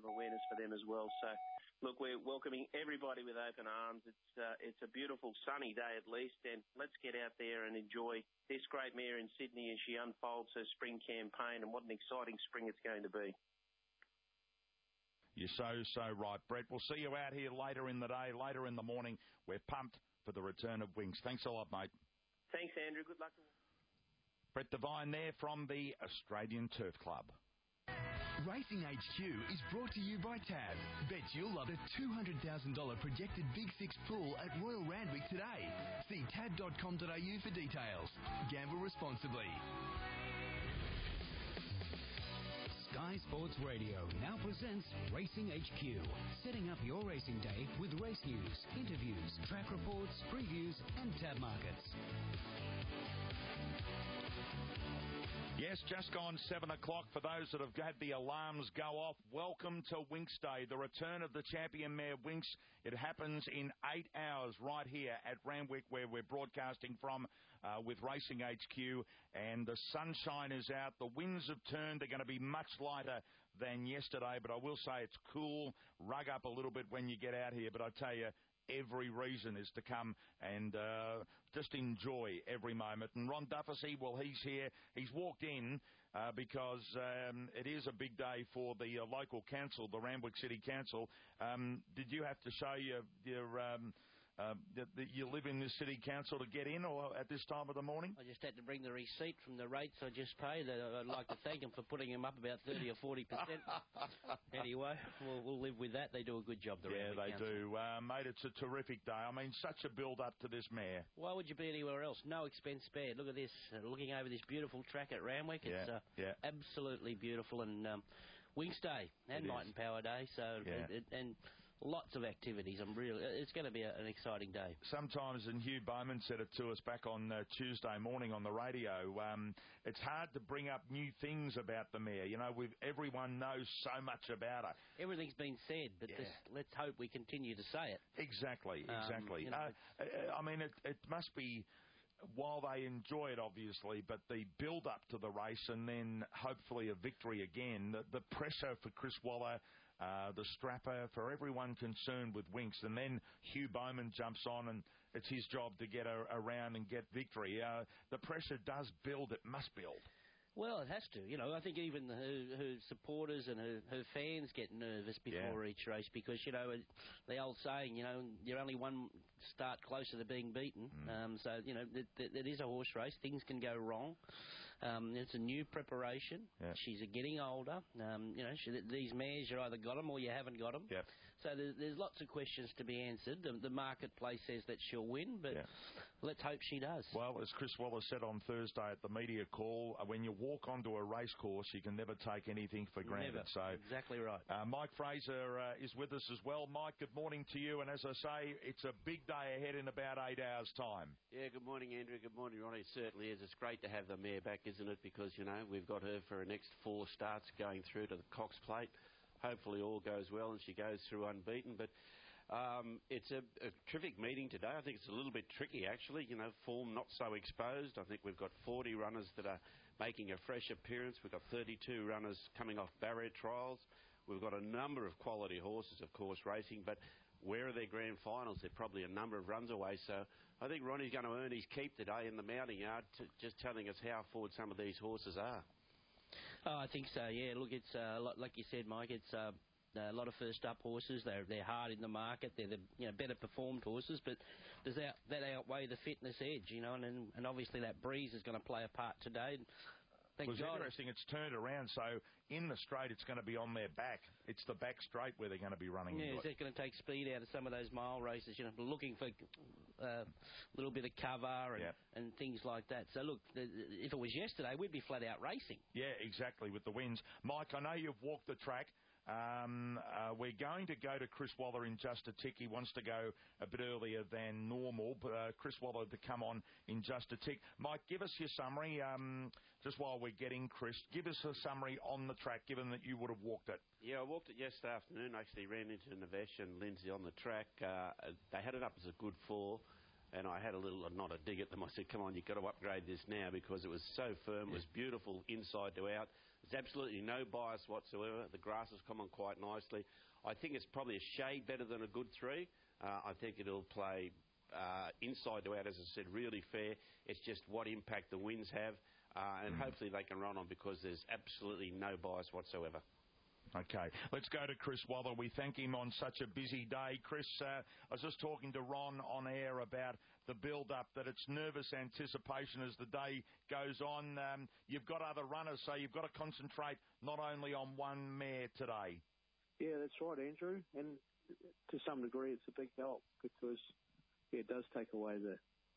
awareness for them as well. So, look, we're welcoming everybody with open arms. It's a beautiful sunny day at least, and let's get out there and enjoy this great mare in Sydney as she unfolds her spring campaign, and what an exciting spring it's going to be. You're so right, Brett. We'll see you out here later in the day, later in the morning. We're pumped for the return of Winx. Thanks a lot, mate. Thanks, Andrew. Good luck. Brett Devine there from the Australian Turf Club. Racing HQ is brought to you by TAB. Bet you'll love a $200,000 projected Big Six pool at Royal Randwick today. See tab.com.au for details. Gamble responsibly. Sky Sports Radio now presents Racing HQ, setting up your racing day with race news, interviews, track reports, previews and tab markets. Yes, just gone 7 o'clock. For those that have had the alarms go off, welcome to Winx Day, the return of the champion mare Winx. It happens in 8 hours right here at Randwick, where we're broadcasting from with Racing HQ, and the sunshine is out. The winds have turned. They're going to be much lighter than yesterday, but I will say it's cool. Rug up a little bit when you get out here, but I tell you, every reason is to come and just enjoy every moment. And Ron Dufficy, well, he's here. He's walked in because it is a big day for the local council, the Randwick City Council. Did you have to show that you live in this city council to get in, or at this time of the morning? I just had to bring the receipt from the rates I just paid. I'd like to thank them for putting them up about 30 or 40%. Anyway, we'll live with that. They do a good job, the Randwick Council. Do. Mate, it's a terrific day. I mean, such a build-up to this mare. Why would you be anywhere else? No expense spared. Look at this. Looking over this beautiful track at Randwick, it's absolutely beautiful. And Winx Day and Might and Power Day, and lots of activities. It's going to be an exciting day. Sometimes, and Hugh Bowman said it to us back on Tuesday morning on the radio, it's hard to bring up new things about the mare. You know, everyone knows so much about her. Everything's been said, but let's hope we continue to say it. Exactly. I mean, it must be, while they enjoy it, obviously, but the build-up to the race and then hopefully a victory again, the pressure for Chris Waller, the strapper, for everyone concerned with Winx, and then Hugh Bowman jumps on and it's his job to get around and get victory. The pressure does build. It must build. Well, it has to. You know, I think even her supporters and her fans get nervous before each race because, you know, the old saying, you know, you're only one start closer to being beaten. So, you know, it is a horse race. Things can go wrong. It's a new preparation. Yeah. She's getting older. You know, these mares, you either got them or you haven't got them. Yeah. So there's lots of questions to be answered. The marketplace says that she'll win, but let's hope she does. Well, as Chris Waller said on Thursday at the media call, when you walk onto a race course, you can never take anything for granted. Never. So exactly right. Mike Fraser is with us as well. Mike, good morning to you. And as I say, it's a big day ahead in about 8 hours' time. Yeah, good morning, Andrew. Good morning, Ronnie. It certainly is. It's great to have the mare back, isn't it? Because, you know, we've got her for her next 4 starts going through to the Cox Plate. Hopefully all goes well and she goes through unbeaten. But it's a terrific meeting today. I think it's a little bit tricky, actually. You know, form not so exposed. I think we've got 40 runners that are making a fresh appearance. We've got 32 runners coming off barrier trials. We've got a number of quality horses, of course, racing, but where are their grand finals? They're probably a number of runs away. So I think Ronnie's going to earn his keep today in the mounting yard, just telling us how forward some of these horses are. Oh, I think so, yeah. Look, it's like you said, Mike, it's a lot of first-up horses. They're hard in the market. They're the better performed horses, but does that outweigh the fitness edge, you know? And obviously that breeze is going to play a part today. It's interesting. It's turned around, so in the straight it's going to be on their back. It's the back straight where they're going to be running. Yeah, is that going to take speed out of some of those mile races? You know, looking for a little bit of cover and things like that. So look, if it was yesterday, we'd be flat out racing. Yeah, exactly, with the winds. Mike, I know you've walked the track. We're going to go to Chris Waller in just a tick. He wants to go a bit earlier than normal, but Chris Waller to come on in just a tick. Mike, give us your summary, just while we're getting Chris. Give us a summary on the track, given that you would have walked it. Yeah, I walked it yesterday afternoon. Actually ran into Navesh and Lindsay on the track. They had it up as a good 4. And I had not a dig at them. I said, come on, you've got to upgrade this now because it was so firm. It was beautiful inside to out. There's absolutely no bias whatsoever. The grass has come on quite nicely. I think it's probably a shade better than a good 3. I think it'll play inside to out, as I said, really fair. It's just what impact the winds have, and hopefully they can run on because there's absolutely no bias whatsoever. Okay, let's go to Chris Wather. We thank him on such a busy day. Chris, I was just talking to Ron on air about the build-up, that it's nervous anticipation as the day goes on. You've got other runners, so you've got to concentrate not only on one mare today. Yeah, that's right, Andrew. And to some degree, it's a big help because it does take away the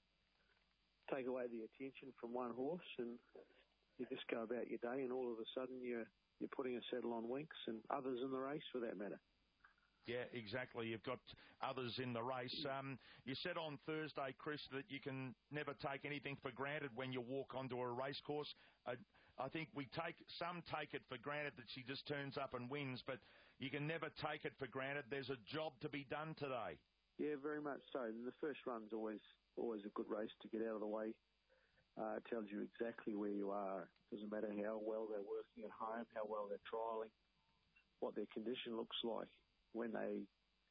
attention from one horse, and you just go about your day, and all of a sudden you're putting a saddle on Winx and others in the race for that matter. Yeah, exactly. You've got others in the race. You said on Thursday, Chris, that you can never take anything for granted when you walk onto a race course. I think some take it for granted that she just turns up and wins, but you can never take it for granted. There's a job to be done today. Yeah, very much so. And the first run's always a good race to get out of the way. It tells you exactly where you are. Doesn't matter how well they're working at home, how well they're trialling, what their condition looks like when they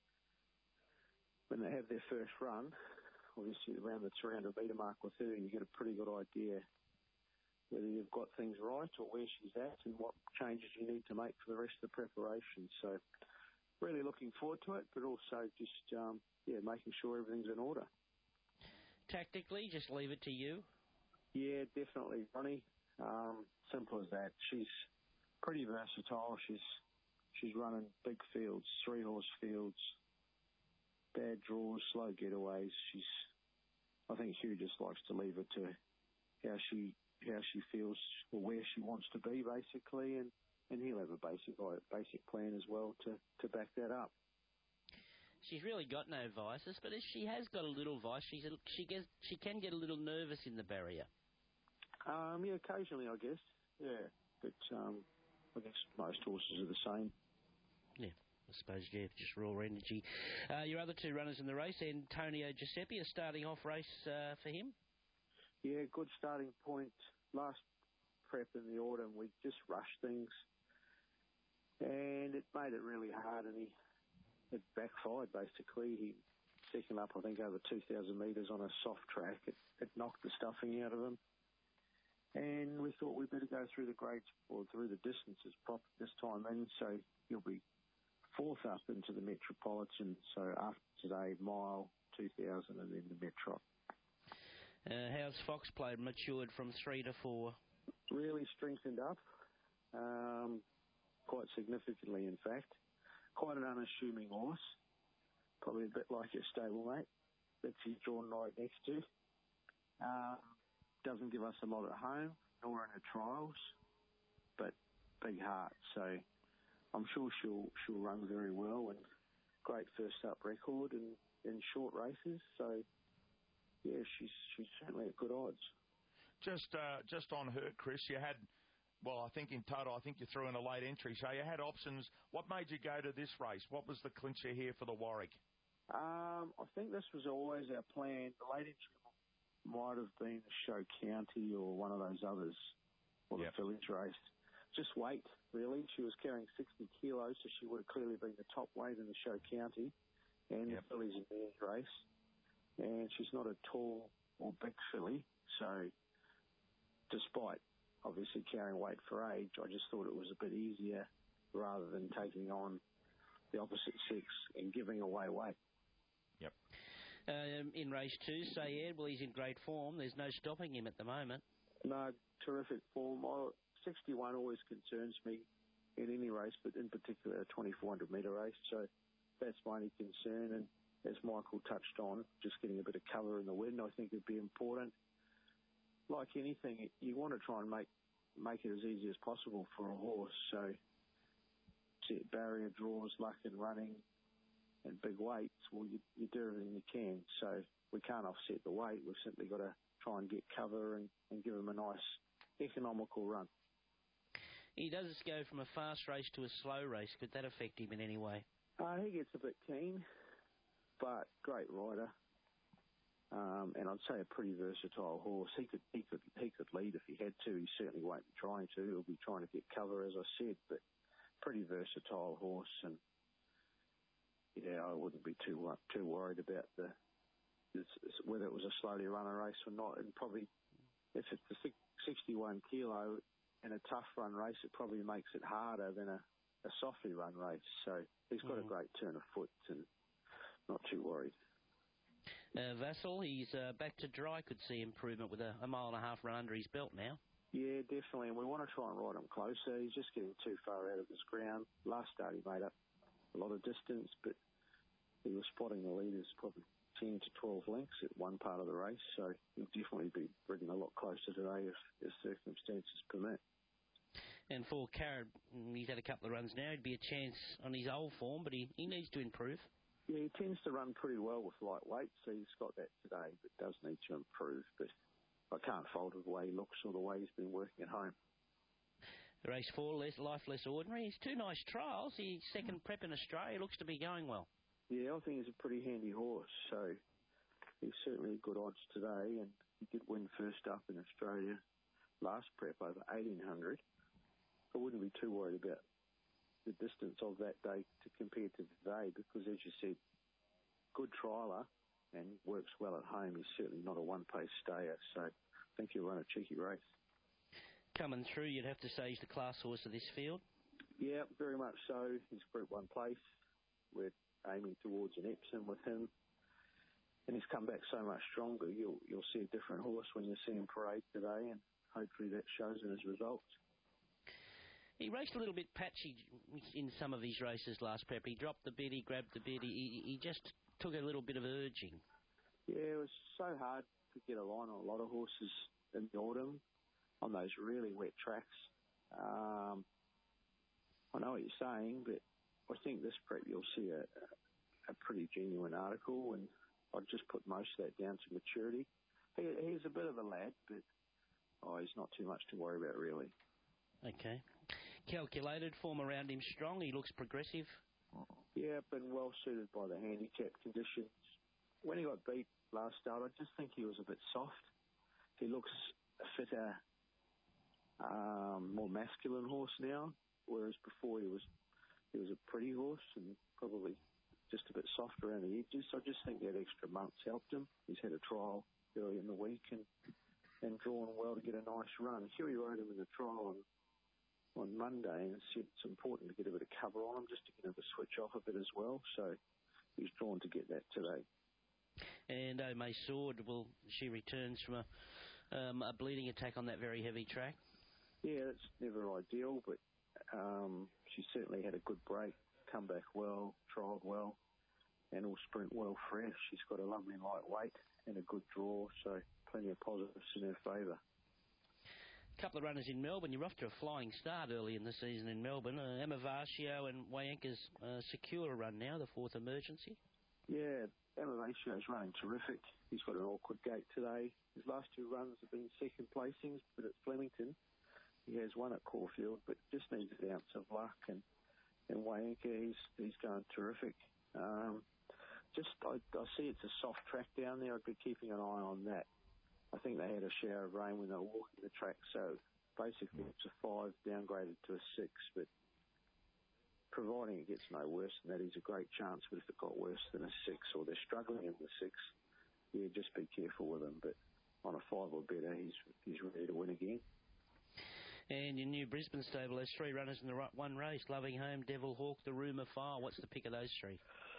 have their first run. Obviously, around the 300-metre mark or 30, you get a pretty good idea whether you've got things right or where she's at and what changes you need to make for the rest of the preparation. So, really looking forward to it, but also just making sure everything's in order. Tactically, just leave it to you. Yeah, definitely, Ronnie. Simple as that. She's pretty versatile. She's running big fields, 3-horse fields, bad draws, slow getaways. I think Hugh just likes to leave it to how she feels or where she wants to be, basically, and he'll have a basic plan as well to back that up. She's really got no vices, but if she has got a little vice, she can get a little nervous in the barrier. Yeah, occasionally, I guess. Yeah, but I guess most horses are the same. Yeah, I suppose, yeah, just raw energy. Your other 2 runners in the race, Antonio Giuseppe, a starting off race for him? Yeah, good starting point. Last prep in the autumn, we just rushed things, and it made it really hard, and it backfired, basically. He second up, I think, over 2,000 metres on a soft track. It knocked the stuffing out of him. And we thought we'd better go through the grades or through the distances proper this time. And so he'll be 4th up into the Metropolitan. So after today, mile, 2,000 and then the Metro. How's Foxplay matured from 3 to 4? Really strengthened up, quite significantly, in fact. Quite an unassuming horse. Probably a bit like your stablemate that she's drawn right next to. Doesn't give us a lot at home, nor in her trials, but big heart. So I'm sure she'll run very well, and great first up record in short races. So yeah, she's certainly at good odds. Just on her, Chris, you had, well, I think in total, you threw in a late entry, so you had options. What made you go to this race? What was the clincher here for the Warwick? I think this was always our plan. The late entry might have been the Show County or one of those others, or the Village race. Just weight, really. She was carrying 60 kilos, so she would have clearly been the top weight in the Show County and the fillies and mares race. And she's not a tall or big filly, so despite obviously carrying weight for age, I just thought it was a bit easier rather than taking on the opposite sex and giving away weight. Yep. In race 2, Sayed, well, he's in great form. There's no stopping him at the moment. No, terrific form. 61 always concerns me in any race, but in particular a 2,400-metre race. So that's my only concern. And as Michael touched on, just getting a bit of cover in the wind, I think would be important. Like anything, you want to try and make it as easy as possible for a horse. So set barrier draws, luck in running, and big weights, well, you do everything you can. So we can't offset the weight. We've simply got to try and get cover and give him a nice economical run. He does go from a fast race to a slow race. Could that affect him in any way? He gets a bit keen, but great rider. and I'd say a pretty versatile horse. He could lead if he had to. He certainly won't be trying to. He'll be trying to get cover, as I said, but pretty versatile horse. And yeah, I wouldn't be too worried about whether it was a slowly runner race or not. And probably if it's a 61 kilo and a tough run race, it probably makes it harder than a softly run race. So he's got a great turn of foot and not too worried. Vassal, he's back to dry. Could see improvement with a mile and a half run under his belt now. Yeah, definitely. And we want to try and ride him closer. He's just getting too far out of his ground. Last start he made up a lot of distance, but he was spotting the leaders probably 10 to 12 lengths at one part of the race. So he'll definitely be bringing a lot closer today if circumstances permit. And for Carrot, he's had a couple of runs now. He'd be a chance on his old form, but he needs to improve. Yeah, he tends to run pretty well with lightweight, so he's got that today, but does need to improve. But I can't fault the way he looks or the way he's been working at home. Race 4, Life Less Ordinary. He's 2 nice trials. His second prep in Australia looks to be going well. Yeah, I think he's a pretty handy horse, so he's certainly good odds today, and he did win first up in Australia last prep over 1,800. I wouldn't be too worried about the distance of that day to compare to today, because, as you said, good trialer and works well at home. He's certainly not a one-pace stayer, so I think he'll run a cheeky race. Coming through, you'd have to say he's the class horse of this field? Yeah, very much so. He's Group 1 place. We're aiming towards an Epsom with him, and he's come back so much stronger. You'll see a different horse when you see him parade today, and hopefully that shows in his results. He raced a little bit patchy in some of his races last prep. He dropped the bit, he grabbed the bit, he just took a little bit of urging. Yeah, it was so hard to get a line on a lot of horses in the autumn on those really wet tracks. I know what you're saying, but I think this prep you'll see a pretty genuine article, and I'd just put most of that down to maturity. He's a bit of a lad, but he's not too much to worry about, really. Okay. Calculated, form around him strong. He looks progressive. Yeah, been well suited by the handicap conditions. When he got beat last start, I just think he was a bit soft. He looks a fitter, more masculine horse now, whereas before he was a pretty horse and probably just a bit soft around the edges. So I just think that extra month's helped him. He's had a trial early in the week and drawn well to get a nice run. Huey rode him in the trial on Monday and said it's important to get a bit of cover on him just to get him to switch off a bit as well. So he's drawn to get that today. And May Sword, she returns from a bleeding attack on that very heavy track? Yeah, it's never ideal, but she certainly had a good break, come back well, trialled well, and will sprint well fresh. She's got a lovely lightweight and a good draw, so plenty of positives in her favour. Couple of runners in Melbourne. You're off to a flying start early in the season in Melbourne. Emma Varcio and Wayanka's secure a run now, the fourth emergency. Yeah, Emma Varcio's running terrific. He's got an awkward gate today. His last 2 runs have been second placings, but at Flemington he has one at Caulfield, but just needs an ounce of luck. And Wayanka, he's going terrific. I see it's a soft track down there. I'd be keeping an eye on that. I think they had a shower of rain when they were walking the track, so basically it's a 5 downgraded to a 6, but providing it gets no worse than that, he's a great chance. But if it got worse than a 6 or they're struggling in the 6, yeah, just be careful with him. But on a 5 or better, he's ready to win again. And your new Brisbane stable has 3 runners in the one race: Loving Home, Devil Hawk, the Rumour File. What's the pick of those 3?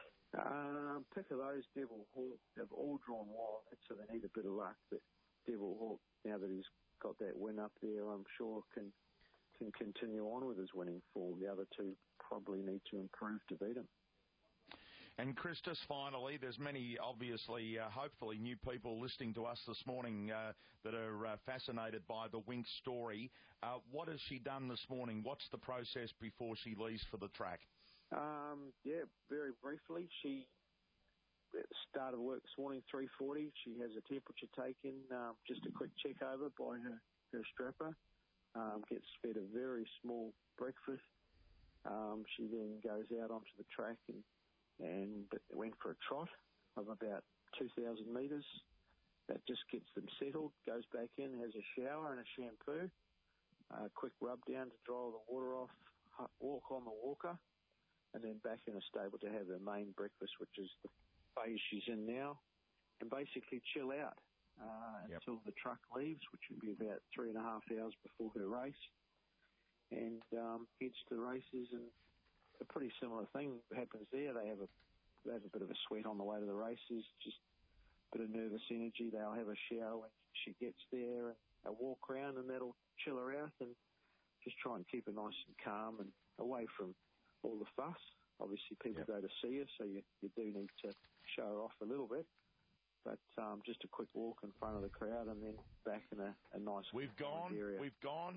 Pick of those, Devil Hawk, they've all drawn wide, so they need a bit of luck. But Devil Hawk, now that he's got that win up there, I'm sure can continue on with his winning form. The other 2 probably need to improve to beat him. And Christus, finally, there's many, obviously, hopefully, new people listening to us this morning that are fascinated by the Winx story. What has she done this morning? What's the process before she leaves for the track? Yeah, very briefly, she started work this morning, 3:40. She has a temperature taken, just a quick check over by her strapper. Gets fed a very small breakfast. She then goes out onto the track and went for a trot of about 2,000 metres. that just gets them settled, goes back in, has a shower and a shampoo, quick rub down to dry all the water off, walk on the walker, and then back in a stable to have her main breakfast, which is the phase she's in now, and basically chill out until the truck leaves, which will be about 3.5 hours before her race, and heads to the races. And a pretty similar thing happens there. They have a bit of a sweat on the way to the races, just a bit of nervous energy. They'll have a shower when she gets there, and a walk around, and that'll chill her out and just try and keep her nice and calm and away from all the fuss. Obviously, people go to see her, so you do need to show her off a little bit. But just a quick walk in front of the crowd and then back in a nice area. We've gone.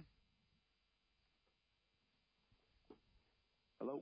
Hello?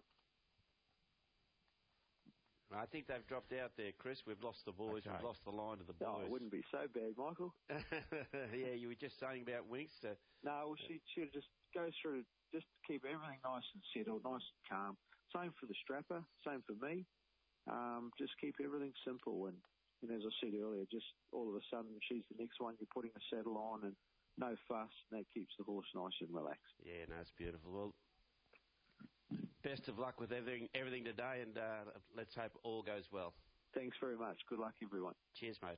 I think they've dropped out there, Chris. We've lost the boys. Okay. We've lost the line to the boys. No, it wouldn't be so bad, Michael. Yeah, you were just saying about Winks. No, well, she just goes through, just keep everything nice and settled, nice and calm. Same for the strapper, same for me. Just keep everything simple. And as I said earlier, just all of a sudden she's the next one. You're putting a saddle on and no fuss, and that keeps the horse nice and relaxed. Yeah, no, it's beautiful. Well, best of luck with everything today, and let's hope all goes well. Thanks very much. Good luck, everyone. Cheers, mate.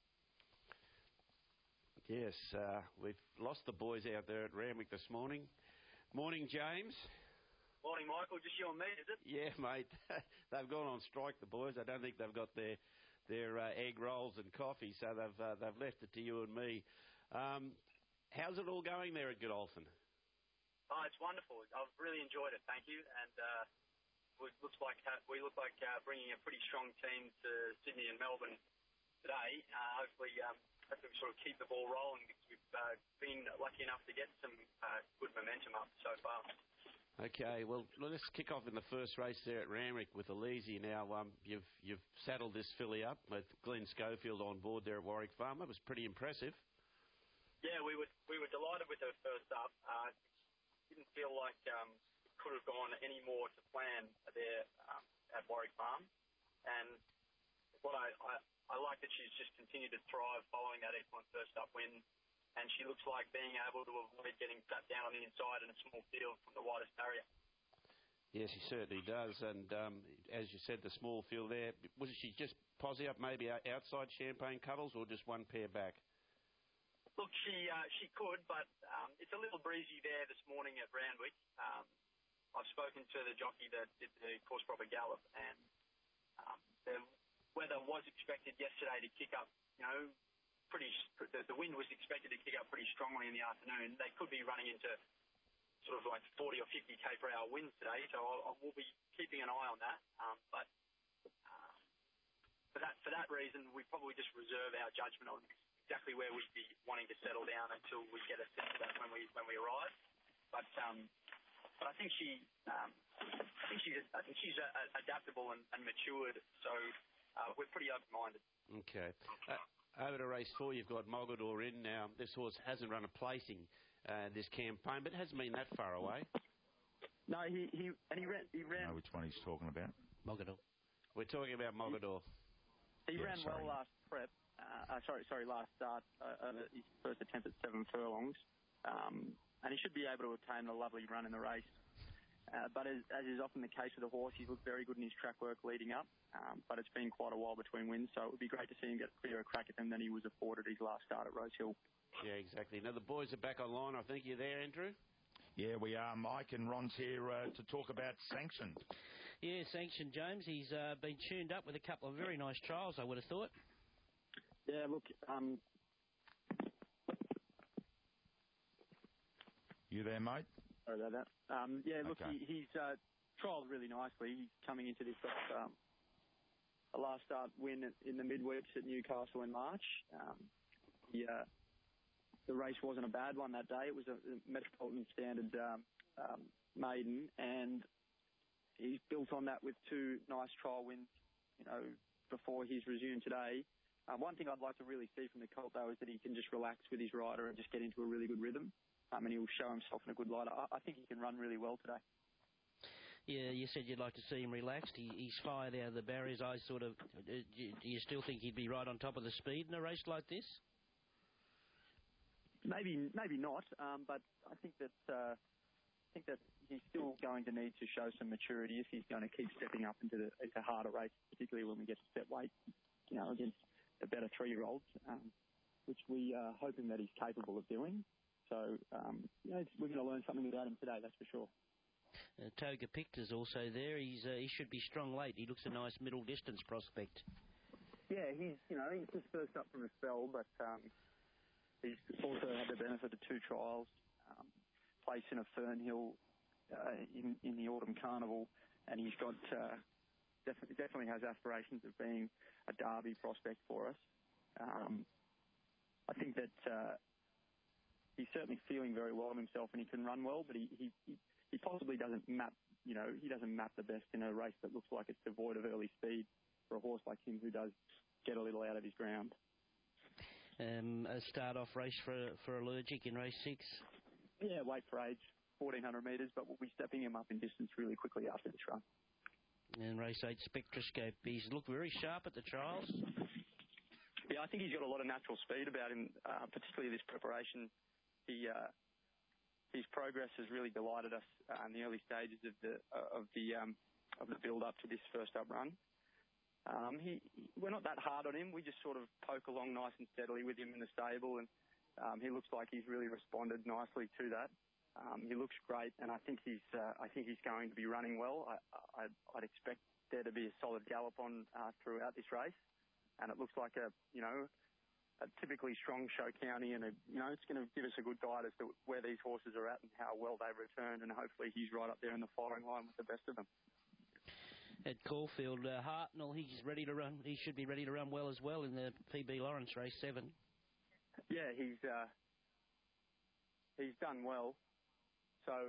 Yes, we've lost the boys out there at Randwick this morning. Morning, James. Morning, Michael. Just you and me, is it? Yeah, mate. They've gone on strike, the boys. I don't think they've got their egg rolls and coffee, so they've left it to you and me. How's it all going there at Godolphin? Oh, it's wonderful. I've really enjoyed it, thank you. And we look like bringing a pretty strong team to Sydney and Melbourne today. Hopefully we sort of keep the ball rolling, because we've been lucky enough to get some good momentum up so far. Okay, well, let's kick off in the first race there at Randwick with Elysia. Now, you've saddled this filly up with Glenn Schofield on board there at Warwick Farm. It was pretty impressive. Yeah, we were delighted with her first up. Didn't feel like it could have gone any more to plan there at Warwick Farm. And what I like that she's just continued to thrive following that excellent first up win. And she looks like being able to avoid getting cut down on the inside in a small field from the widest barrier. Yes, she certainly does. And as you said, the small field there, was she just posse up maybe outside Champagne Cuddles, or just one pair back? Look, she could, but it's a little breezy there this morning at Randwick. I've spoken to the jockey that did the course proper gallop, and the weather was expected yesterday to kick up, the wind was expected to kick up pretty strongly in the afternoon. They could be running into sort of like 40 or 50 k per hour winds today, so I will be keeping an eye on that. But for that reason, we probably just reserve our judgment on exactly where we'd be wanting to settle down until we get a sense of that when we arrive. But I think she's adaptable and matured, so we're pretty open-minded. Okay. Over to race 4, you've got Mogador in now. This horse hasn't run a placing this campaign, but hasn't been that far away. No, he ran. I know which one he's talking about. Mogador. We're talking about Mogador. He ran well last prep. Last start, his first attempt at 7 furlongs, and he should be able to obtain a lovely run in the race. But as is often the case with the horse, he's looked very good in his track work leading up, but it's been quite a while between wins, so it would be great to see him get a clearer crack at them than he was afforded his last start at Rosehill. Yeah, exactly. Now, the boys are back online. I think you're there, Andrew? Yeah, we are. Mike and Ron's here to talk about Sanction. Yeah, Sanction, James. He's been tuned up with a couple of very nice trials, I would have thought. Yeah, look... You there, mate? Sorry about that. He's trialled really nicely. He's coming into this a last start win in the midweeks at Newcastle in March. The race wasn't a bad one that day. It was a Metropolitan Standard maiden, and he's built on that with 2 nice trial wins, before he's resumed today. One thing I'd like to really see from the colt, though, is that he can just relax with his rider and just get into a really good rhythm. And he'll show himself in a good light. I think he can run really well today. Yeah, you said you'd like to see him relaxed. He's fired out of the barriers. I sort of. Do you still think he'd be right on top of the speed in a race like this? Maybe not. But I think that he's still going to need to show some maturity if he's going to keep stepping up into harder races, particularly when we get to step weight, against the better 3-year-olds, which we are hoping that he's capable of doing. So, we're going to learn something about him today, that's for sure. Toga Pictor's also there. He should be strong late. He looks a nice middle distance prospect. Yeah, he's just first up from a spell, but he's also had the benefit of 2 trials, place in a Fernhill in the Autumn Carnival, and he's got definitely has aspirations of being a Derby prospect for us. I think that he's certainly feeling very well of himself, and he can run well, but he possibly doesn't map, he doesn't map the best in a race that looks like it's devoid of early speed for a horse like him who does get a little out of his ground. A start-off race for Allergic in race 6? Yeah, weight for age, 1,400 metres, but we'll be stepping him up in distance really quickly after this run. And race 8, Spectroscope. He's looked very sharp at the trials. Yeah, I think he's got a lot of natural speed about him, particularly this preparation. His progress has really delighted us in the early stages of the build-up to this first-up run. We're not that hard on him. We just sort of poke along nice and steadily with him in the stable, and he looks like he's really responded nicely to that. He looks great, and I think he's going to be running well. I'd expect there to be a solid gallop on throughout this race, and it looks like a typically strong show county, and it's going to give us a good guide as to where these horses are at and how well they return, and hopefully he's right up there in the firing line with the best of them. At Caulfield, Hartnell, he's ready to run. He should be ready to run well as well in the PB Lawrence race 7. Yeah, he's done well. So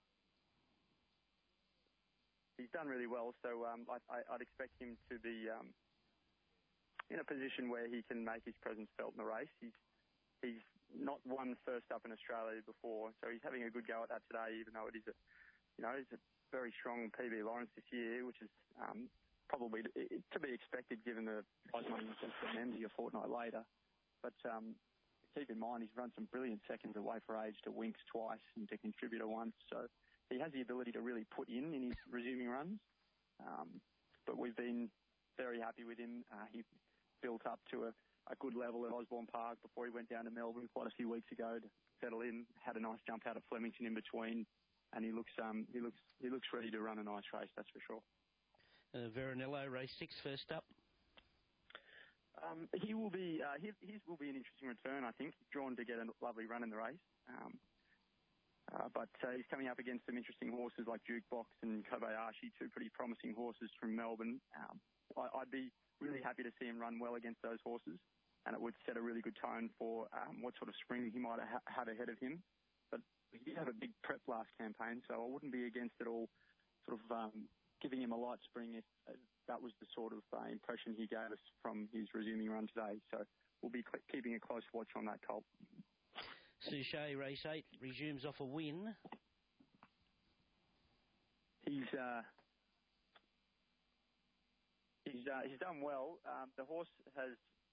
he's done really well. So I'd expect him to be in a position where he can make his presence felt in the race. He's not won first up in Australia before, so he's having a good go at that today. Even though it is it's a very strong PB Lawrence this year, which is probably to be expected given the prize money against the Memsey a fortnight later. But keep in mind, he's run some brilliant seconds away for age to Winks twice and to Contributor once. So he has the ability to really put in his resuming runs. But we've been very happy with him. He built up to a good level at Osborne Park before he went down to Melbourne quite a few weeks ago to settle in. Had a nice jump out of Flemington in between. And he looks ready to run a nice race, that's for sure. Veronello, race 6, first up. His will be an interesting return, I think. He's drawn to get a lovely run in the race. But he's coming up against some interesting horses like Jukebox and Kobayashi, 2 pretty promising horses from Melbourne. I'd be really happy to see him run well against those horses, and it would set a really good tone for what sort of spring he might have ahead of him. But he did have a big prep last campaign, so I wouldn't be against at all sort of giving him a light spring if that was the sort of impression he gave us from his resuming run today. So we'll be keeping a close watch on that colt. Suchet, race 8, resumes off a win. He's done well. The horse has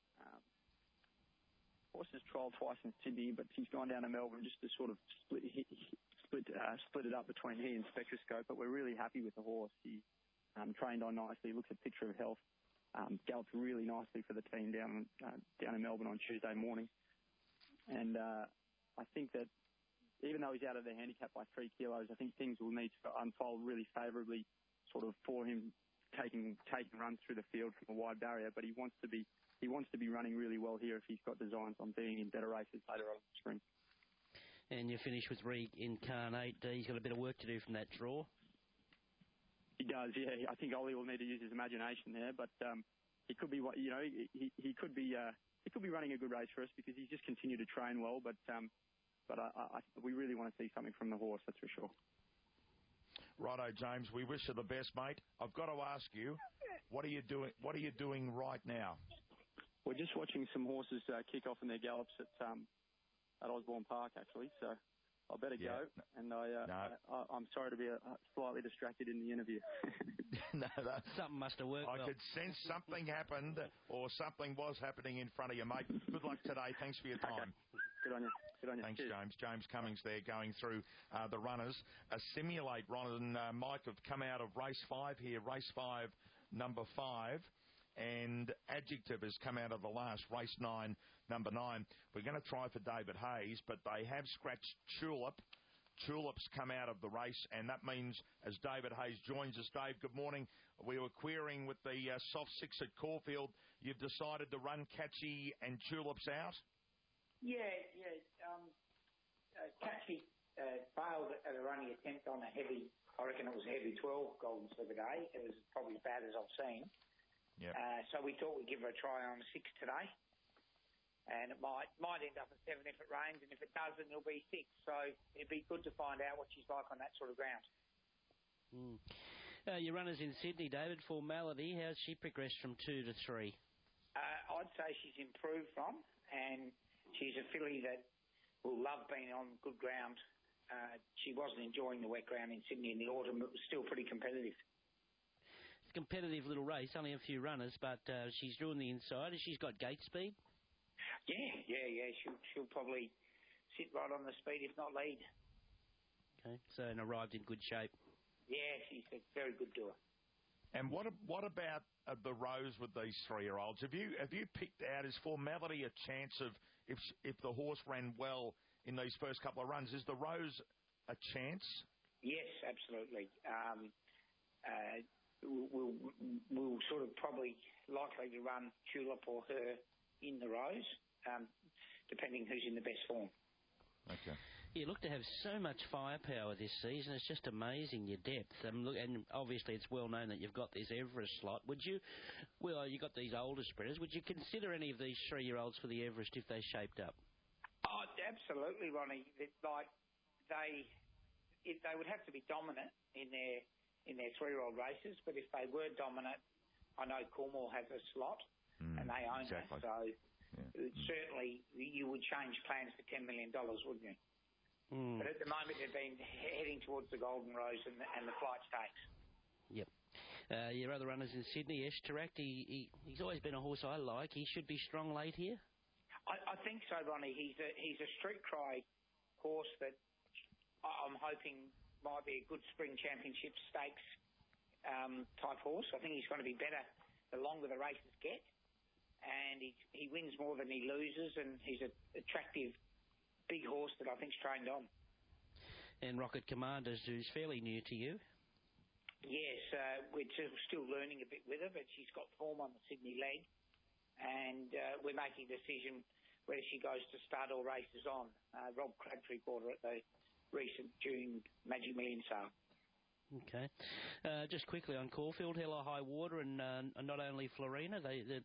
trialled twice in Sydney, but he's gone down to Melbourne just to sort of split it up between he and Spectroscope. But we're really happy with the horse. He trained on nicely. Looks a picture of health. Galloped really nicely for the team down in Melbourne on Tuesday morning. And I think that even though he's out of the handicap by 3 kilos, I think things will need to unfold really favourably, sort of for him taking runs through the field from a wide barrier. But he wants to be running really well here if he's got designs on being in better races later on in the spring. And you finish with Reincarnate. He's got a bit of work to do from that draw. He does, yeah. I think Ollie will need to use his imagination there, but he could be, he could be running a good race for us because he's just continued to train well. But we really want to see something from the horse, that's for sure. Righto, James. We wish you the best, mate. I've got to ask you, what are you doing? What are you doing right now? We're just watching some horses kick off in their gallops at Osborne Park, actually. So I better go, and I'm sorry to be slightly distracted in the interview. No, something must have worked. I could sense something happened, or something was happening in front of you, mate. Good luck today. Thanks for your time. Good on you. Good on you. Thanks, Cheers. James. James Cummings there going through the runners. Simulate, Ron and Mike have come out of race 5 here, race 5, number 5. And Adjective has come out of the last, race 9, number 9. We're going to try for David Hayes, but they have scratched Tulip. Tulip's come out of the race, and that means as David Hayes joins us, Dave, good morning. We were querying with the soft 6 at Caulfield. You've decided to run Catchy and Tulips out? Yeah. Catchy failed at a running attempt on a heavy, I reckon it was a heavy 12 Golden Slipper day. It was probably as bad as I've seen. Yep. So we thought we'd give her a try on 6 today. And it might end up at 7 if it rains, and if it doesn't, it'll be 6. So it'd be good to find out what she's like on that sort of ground. Your runners in Sydney, David, Formality, how's she progressed from 2 to 3? I'd say she's improved from, and she's a filly that will love being on good ground. She wasn't enjoying the wet ground in Sydney in the autumn, but it was still pretty competitive. It's a competitive little race, only a few runners, but she's doing the inside. Has she's got gate speed? Yeah. She'll probably sit right on the speed, if not lead. Okay, so and arrived in good shape. Yeah, she's a very good doer. And what about the rows with these 3-year-olds? Have you picked out, is Formality a chance of, if the horse ran well in these first couple of runs, is the rows a chance? Yes, absolutely. We'll sort of probably likely to run Tulip or her in the rows, depending who's in the best form. Okay. You look to have so much firepower this season. It's just amazing, your depth. And obviously it's well known that you've got this Everest slot. You've got these older sprinters. Would you consider any of these 3-year-olds for the Everest if they shaped up? Oh, absolutely, Ronnie. They would have to be dominant in their 3-year-old races, but if they were dominant, I know Cornwall has a slot, and they own it. So certainly you would change plans for $10 million, wouldn't you? But at the moment, they've been heading towards the Golden Rose and the Flight Stakes. Yep. Your other runners in Sydney, Eshtarak, he's always been a horse I like. He should be strong late here? I think so, Ronnie. He's a street cry horse that I'm hoping might be a good spring championship stakes type horse. I think he's going to be better the longer the races get. And he wins more than he loses, and he's an attractive big horse that I think's trained on. And Rocket Commanders, who's fairly new to you. Yes, we're still learning a bit with her, but she's got form on the Sydney leg, and we're making a decision whether she goes to stud or races on. Rob Crabtree bought her at the recent June Magic Million sale. Okay. Just quickly on Caulfield, Hella High Water and not only Florina,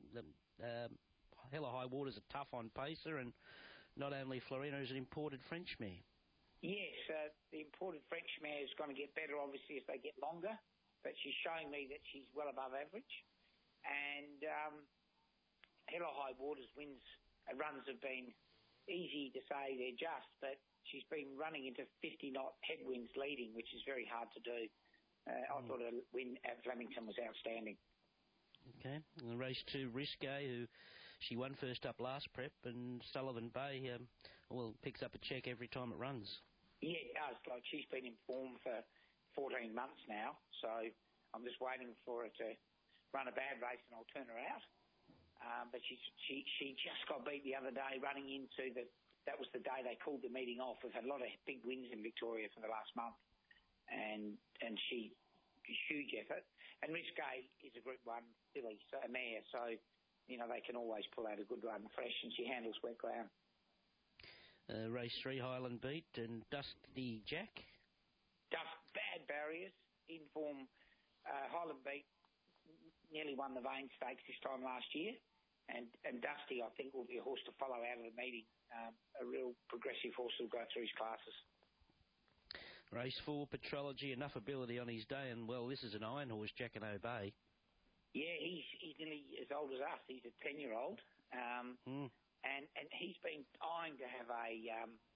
Hella High Water's a tough on pacer, and not only Florina is an imported French mare. Yes, the imported French mare is going to get better, obviously, as they get longer, but she's showing me that she's well above average. And Hella High Water's runs have been easy to say they're just, but she's been running into 50-knot headwinds leading, which is very hard to do. I thought her win at Flemington was outstanding. Okay. And race 2, Risque, who she won first up last prep, and Sullivan Bay picks up a check every time it runs. Yeah, it does. Like, she's been in form for 14 months now, so I'm just waiting for her to run a bad race and I'll turn her out. But she just got beat the other day running into that was the day they called the meeting off. We've had a lot of big wins in Victoria for the last month, and she huge effort. And Risque is a Group 1 filly, so a mare, so they can always pull out a good run fresh, and she handles wet ground. Race 3, Highland Beat and Dusty Jack. Bad barriers, in form. Highland Beat nearly won the Vane Stakes this time last year, and Dusty, I think, will be a horse to follow out of the meeting. A real progressive horse who'll go through his classes. Race 4, Petrology, enough ability on his day, and this is an iron horse, Jacquinot Bay. Yeah, he's nearly as old as us. He's a 10-year-old, and he's been eyeing to have a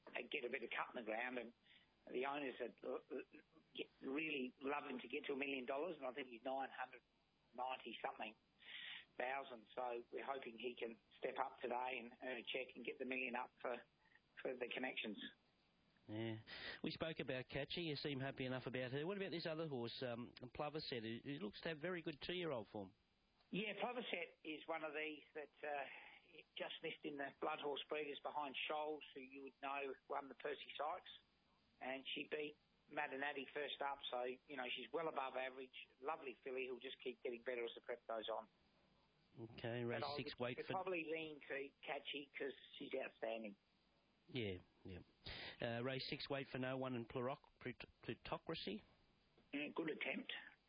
get a bit of cut in the ground, and the owners are really loving to get to $1 million, and I think he's 990-something thousand. So we're hoping he can step up today and earn a cheque and get the $1 million up for the connections. Yeah. We spoke about Catchy. You seem happy enough about her. What about this other horse, Ploverset, who looks to have very good 2-year-old form? Yeah, Ploverset is one of these that just missed in the Blood Horse Breeders behind Scholes, who you would know won the Percy Sykes. And she beat Madanati first up, so, she's well above average. Lovely filly who'll just keep getting better as the prep goes on. Okay, race 6 weight for... probably lean to Catchy because she's outstanding. Yeah. Race 6 weight for no one in Plutocracy. Yeah, good attempt.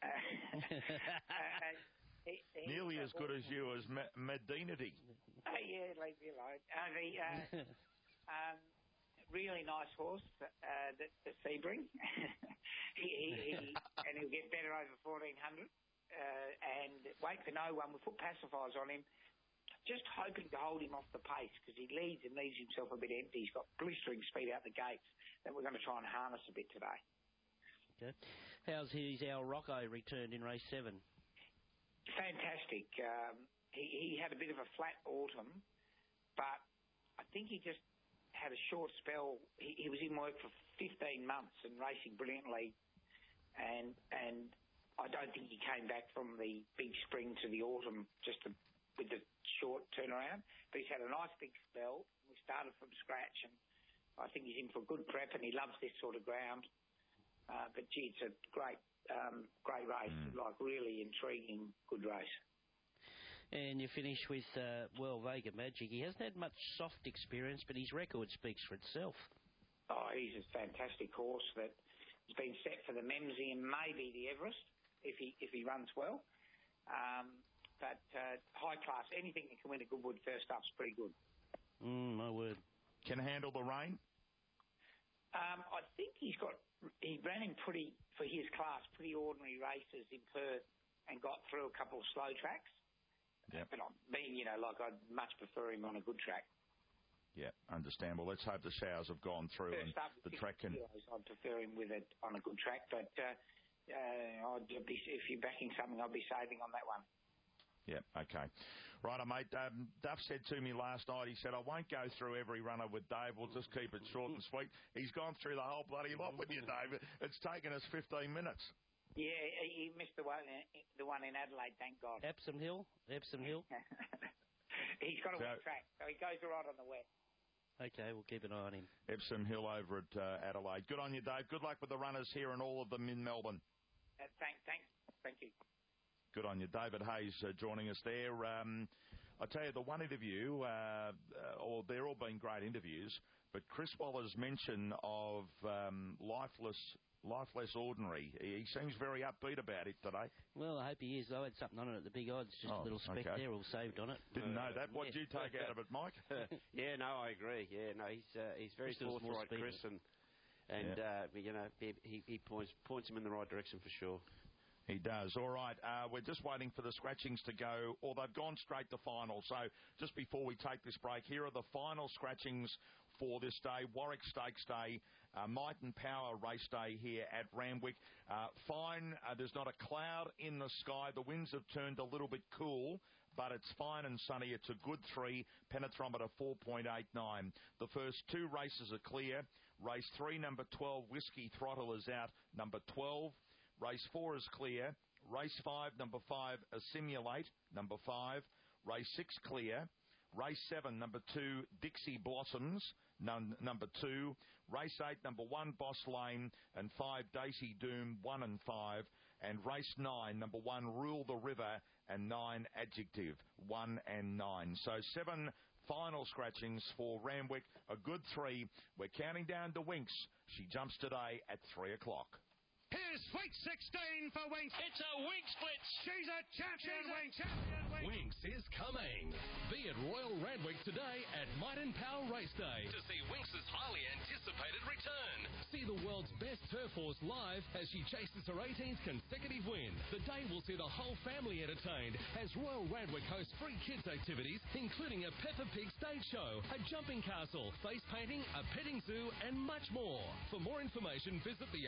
Nearly as good as you as Medinity. Yeah, leave me alone. Really nice horse, the Sebring. And he'll get better over 1,400. And wait for no one. We put pacifiers on him, just hoping to hold him off the pace because he leads himself a bit empty. He's got blistering speed out the gates that we're going to try and harness a bit today. Okay. How's his Al Rocco returned in race 7? Fantastic. He had a bit of a flat autumn, but I think he just had a short spell. He was in work for 15 months and racing brilliantly, and I don't think he came back from the big spring to the autumn with the short turnaround. But he's had a nice big spell. We started from scratch, and I think he's in for a good prep, and he loves this sort of ground. But gee, it's a great race, like really intriguing, good race. And you finish with, Vega Magic. He hasn't had much soft experience, but his record speaks for itself. Oh, he's a fantastic horse that has been set for the Memsie and maybe the Everest if he runs well. But high class, anything that can win a Goodwood first up's pretty good. My word. Can handle the rain? I think he ran in for his class, pretty ordinary races in Perth and got through a couple of slow tracks. Yep. But I'd much prefer him on a good track. Yeah, understandable. Let's hope the showers have gone through and the track can... I'd prefer him with it on a good track, but if you're backing something, I'd be saving on that one. Yeah, okay. Right, mate. Duff said to me last night, he said, I won't go through every runner with Dave. We'll just keep it short and sweet. He's gone through the whole bloody lot with you, Dave. It's taken us 15 minutes. Yeah, he missed the one in Adelaide, thank God. Epsom Hill. He's got a wet track, so he goes right on the wet. Okay, we'll keep an eye on him. Epsom Hill over at Adelaide. Good on you, Dave. Good luck with the runners here and all of them in Melbourne. Thanks. Thank you. Good on you. David Hayes joining us there. I tell you, the one interview, they're all been great interviews, but Chris Waller's mention of Life Less Ordinary, he seems very upbeat about it today. Well, I hope he is. I had something on it at the big odds, just a little speck there all saved on it. Didn't know that. What did you take out of it, Mike? Yeah, no, I agree. Yeah, no, he's very forthright, Chris, and he points him in the right direction for sure. He does. All right, we're just waiting for the scratchings to go, or they've gone straight to final. So just before we take this break, here are the final scratchings for this day. Warwick Stakes Day, Might and Power race day here at Randwick. Fine, there's not a cloud in the sky. The winds have turned a little bit cool, but it's fine and sunny. It's a good 3, penetrometer 4.89. The first 2 races are clear. Race 3, number 12, Whiskey Throttle is out, number 12. Race 4 is clear. Race 5, number 5, Assimilate, number 5. Race 6 clear. Race 7, number 2, Dixie Blossoms, number 2. Race 8, number 1, Boss Lane, and 5, Daisy Doom, 1 and 5. And race 9, number 1, Rule the River, and 9, Adjective, 1 and 9. So 7 final scratchings for Randwick, a good 3. We're counting down to Winks. She jumps today at 3 o'clock. Here's is Sweet 16 for Winx. It's a Winx Blitz. She's a champion, Winx. Winx is coming. Be at Royal Randwick today at Might and Power Race Day to see Winx's highly anticipated return. See the world's best turf horse live as she chases her 18th consecutive win. The day will see the whole family entertained as Royal Randwick hosts free kids activities, including a Peppa Pig stage show, a jumping castle, face painting, a petting zoo, and much more. For more information, visit the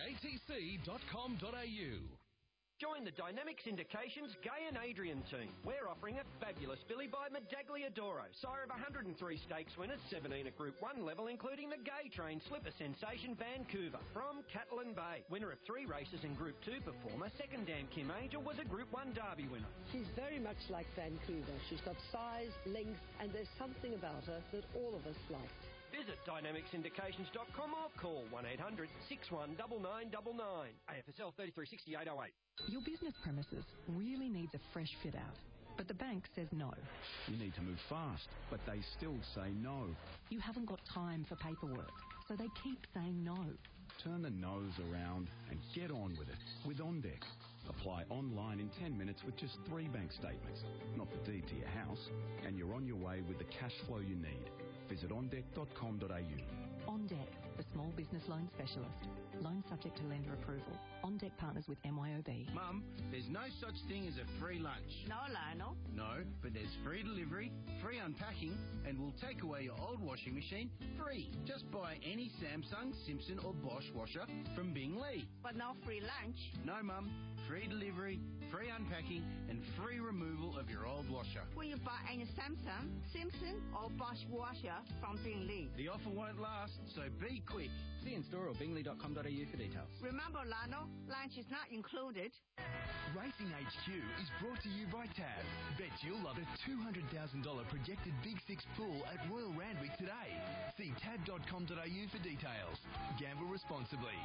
atc.com.au. Join the Dynamic Syndication's Gay and Adrian team. We're offering a fabulous filly by Medaglia d'Oro, sire of 103 stakes winners, 17 at Group 1 level, including the Gay Train Slipper Sensation Vancouver from Catalan Bay. Winner of 3 races in Group 2 performer, Second Dan Kim Angel was a Group 1 Derby winner. She's very much like Vancouver. She's got size, length, and there's something about her that all of us like. Visit dynamicsyndications.com or call 1800 619999. AFSL 336808. Your business premises really needs a fresh fit out, but the bank says no. You need to move fast, but they still say no. You haven't got time for paperwork, so they keep saying no. Turn the no's around and get on with it with OnDeck. Apply online in 10 minutes with just 3 bank statements, not the deed to your house, and you're on your way with the cash flow you need. Visit ondeck.com.au. OnDeck, the small business loan specialist. Loan subject to lender approval. OnDeck partners with MYOB. Mum, there's no such thing as a free lunch. No, Lionel. No, but there's free delivery, free unpacking, and we'll take away your old washing machine free. Just buy any Samsung, Simpson or Bosch washer from Bing Lee. But no free lunch. No, Mum. Free delivery, free unpacking, and free removal of your old washer. When you buy any Samsung, Simpson or Bosch washer from Bing Lee. The offer won't last, so be quick. See in store or bingley.com.au for details. Remember, Lionel, lunch is not included. Racing HQ is brought to you by Tab. Bet you'll love a $200,000 projected Big Six pool at Royal Randwick today. See tab.com.au for details. Gamble responsibly.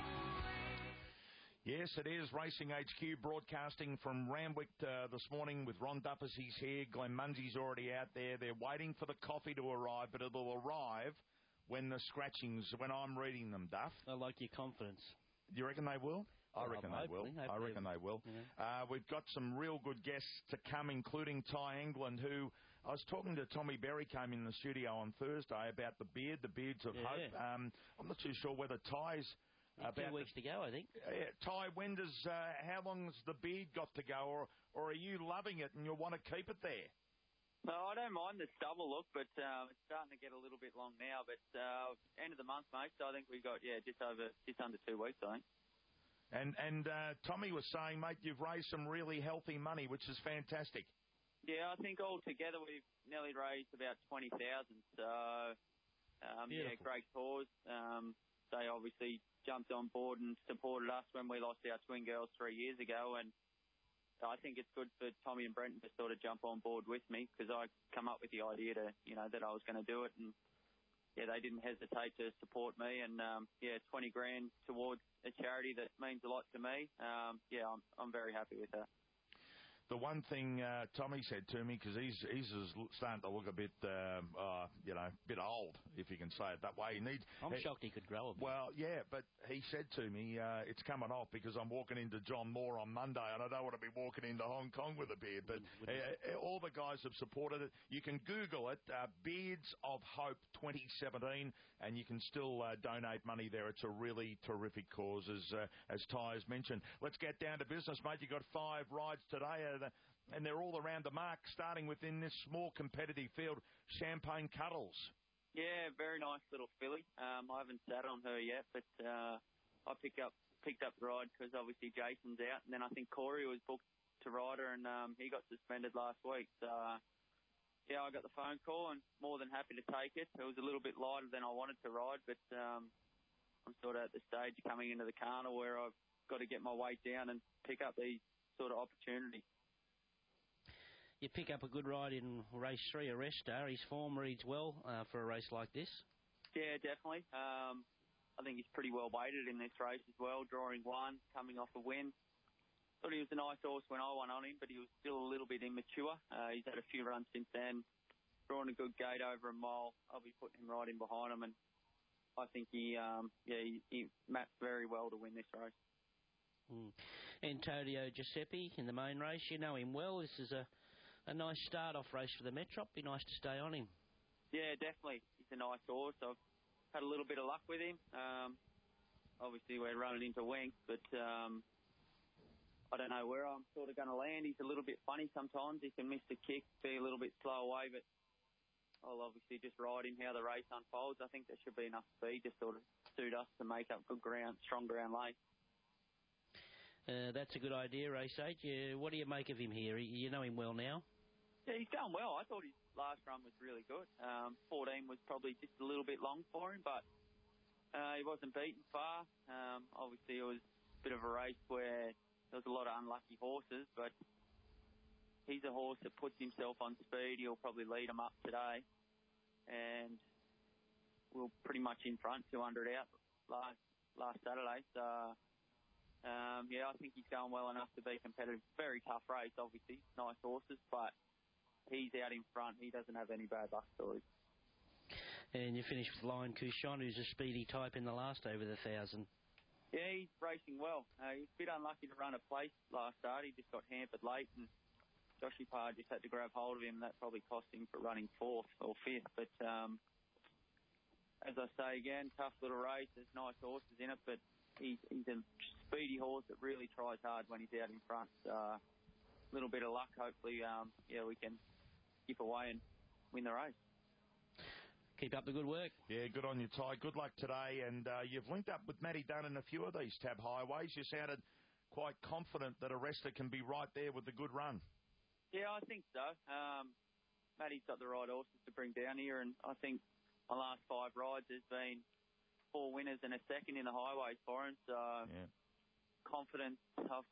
Yes, it is Racing HQ broadcasting from Randwick this morning with Ron Duffus. He's here. Glenn Munsey's already out there. They're waiting for the coffee to arrive, but it'll arrive when the scratchings, when I'm reading them, Duff. I like your confidence. Do you reckon they will? I reckon they will. Hopefully. I reckon they will. Yeah. We've got some real good guests to come, including Ty England, who I was talking to. Tommy Berry came in the studio on Thursday about the beard, the Beards of Hope. I'm not too sure whether Ty's... 2 weeks to go, I think. Ty, when does how long's the beard got to go, or are you loving it and you want to keep it there? No, I don't mind the stubble look, but it's starting to get a little bit long now. But end of the month, mate. So I think we got just under 2 weeks, I think. And Tommy was saying, mate, you've raised some really healthy money, which is fantastic. Yeah, I think altogether we've nearly raised about 20,000. So great cause. They obviously jumped on board and supported us when we lost our twin girls 3 years ago, and I think it's good for Tommy and Brenton to sort of jump on board with me because I come up with the idea to, that I was going to do it, and they didn't hesitate to support me, and 20 grand towards a charity that means a lot to me. I'm very happy with that. The one thing Tommy said to me, because he's starting to look a bit, bit old, if you can say it that way. I'm shocked he could grow a bit. Well, yeah, but he said to me, it's coming off because I'm walking into John Moore on Monday, and I don't want to be walking into Hong Kong with a beard. But all the guys have supported it. You can Google it, Beards of Hope 2017, and you can still donate money there. It's a really terrific cause, as Ty has mentioned. Let's get down to business, mate. You've got 5 rides today. And they're all around the mark, starting within this small competitive field, Champagne Cuddles. Yeah, very nice little filly. I haven't sat on her yet, but I picked up the ride because obviously Jason's out, and then I think Corey was booked to ride her, and he got suspended last week. So, I got the phone call and more than happy to take it. It was a little bit lighter than I wanted to ride, but I'm sort of at the stage coming into the carnival where I've got to get my weight down and pick up these sort of opportunities. You pick up a good ride in race 3, Aresta. His form reads well for a race like this. Yeah, definitely. I think he's pretty well weighted in this race as well, drawing 1, coming off a win. Thought he was a nice horse when I won on him, but he was still a little bit immature. He's had a few runs since then, drawn a good gate over a mile. I'll be putting him right in behind him, and I think he mapped very well to win this race. Antonio Giuseppe in the main race. You know him well. This is a nice start-off race for the Metrop. Be nice to stay on him. Yeah, definitely. He's a nice horse. I've had a little bit of luck with him. Obviously, we're running into Winks, but I don't know where I'm sort of going to land. He's a little bit funny sometimes. He can miss the kick, be a little bit slow away, but I'll obviously just ride him how the race unfolds. I think there should be enough speed to sort of suit us to make up good ground, strong ground late. That's a good idea, Race 8. What do you make of him here? You know him well now. Yeah, he's going well. I thought his last run was really good. 14 was probably just a little bit long for him, but he wasn't beaten far. Obviously, it was a bit of a race where there was a lot of unlucky horses, but he's a horse that puts himself on speed. He'll probably lead him up today, and we're pretty much in front, 200 out last Saturday. So, yeah, I think he's going well enough to be competitive. Very tough race, obviously. Nice horses, but he's out in front. He doesn't have any bad luck stories. And you finished with Lion Couchon, who's a speedy type in the last over the 1,000. Yeah, he's racing well. He's a bit unlucky to run a place last start. He just got hampered late, and Joshy Parr just had to grab hold of him. That probably cost him for running 4th or 5th. But as I say again, tough little race. There's nice horses in it, but he's a speedy horse that really tries hard when he's out in front. A little bit of luck, hopefully, we can skip away and win the race. Keep up the good work. Yeah, good on you, Ty. Good luck today. And you've linked up with Matty Dunn in a few of these Tab Highways. You sounded quite confident that Arresta can be right there with the good run. Yeah, I think so. Matty's got the right horses to bring down here, and I think my last 5 rides there's been 4 winners and a second in the highways for him. So confidence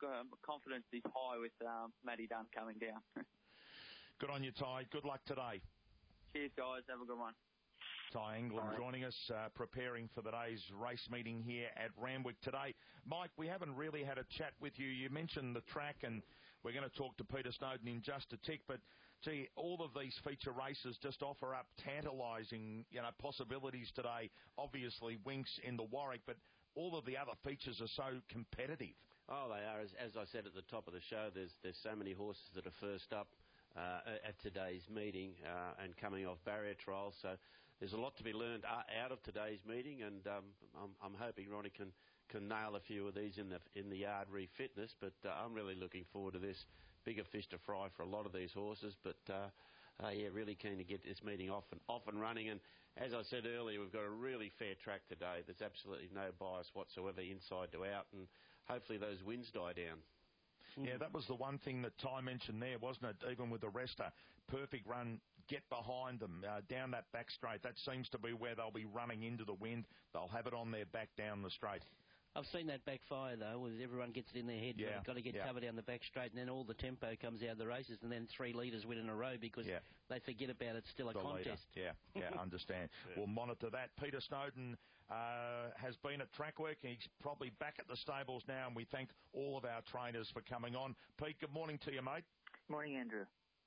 is high with Matty Dunn coming down. Good on you, Ty. Good luck today. Cheers, guys. Have a good one. Ty England joining us, preparing for the day's race meeting here at Randwick today. Mike, we haven't really had a chat with you. You mentioned the track, and we're going to talk to Peter Snowden in just a tick, but gee, all of these feature races just offer up tantalising, possibilities today. Obviously, Winks in the Warwick, but all of the other features are so competitive. Oh, they are. As I said at the top of the show, there's so many horses that are first up at today's meeting and coming off barrier trials. So there's a lot to be learned out of today's meeting, and I'm hoping Ronnie can nail a few of these in the yard refitness. But I'm really looking forward to this. Bigger fish to fry for a lot of these horses, but really keen to get this meeting off and running. And as I said earlier, we've got a really fair track today. There's absolutely no bias whatsoever, inside to out, and hopefully those winds die down. Yeah, that was the one thing that Ty mentioned there, wasn't it? Even with Arresta, perfect run, get behind them, down that back straight. That seems to be where they'll be running into the wind. They'll have it on their back down the straight. I've seen that backfire, though, where everyone gets it in their head. You've got to get covered down the back straight, and then all the tempo comes out of the races, and then 3 leaders win in a row because they forget about it. It's still a contest. Leader. Understand. We'll monitor that. Peter Snowden has been at track work. He's probably back at the stables now, and we thank all of our trainers for coming on. Pete, good morning to you, mate. Morning, Andrew.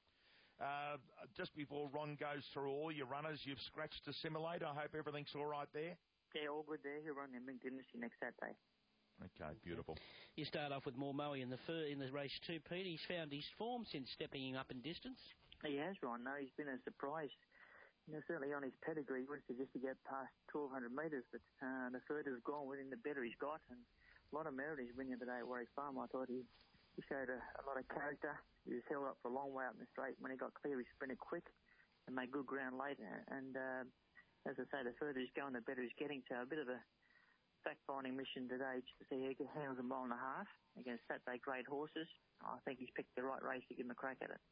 Just before Ron goes through all your runners, you've scratched the simulator. I hope everything's all right there. Yeah, all good there. He'll run in Mink Dynasty next Saturday. Okay, beautiful. You start off with Mormoe in the race 2, Pete. He's found his form since stepping up in distance. He has, Ron. No, he's been a surprise. Certainly on his pedigree, he would suggest to get past 1,200 metres, but the further he's gone within, the better he's got. And a lot of merit he's winning today at Warwick Farm. I thought he showed a lot of character. He was held up for a long way up in the straight. When he got clear, he sprinted quick and made good ground later. And as I say, the further he's going, the better he's getting. So a bit of a fact-finding mission today to see he handles a 1.5 miles against Saturday great horses. I think he's picked the right race to give him a crack at it.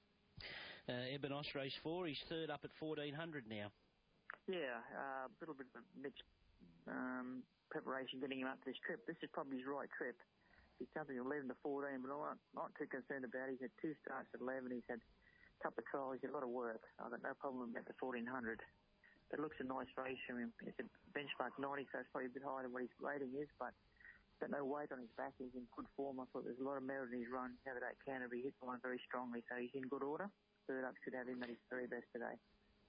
Ebenos race 4, he's third up at 1,400 now. Yeah, a little bit of a mixed preparation getting him up to this trip. This is probably his right trip. He's jumping 11 to 14, but I'm not too concerned about it. He's had 2 starts at 11. He's had a couple of trials. He's had a lot of work. I've got no problem at the 1,400. It looks a nice race for him. It's a benchmark 90, so it's probably a bit higher than what his rating is, but he's got no weight on his back. He's in good form. I thought there's a lot of merit in his run. Now that Canterbury hit the line very strongly, so he's in good order. Third up should have him at his very best today.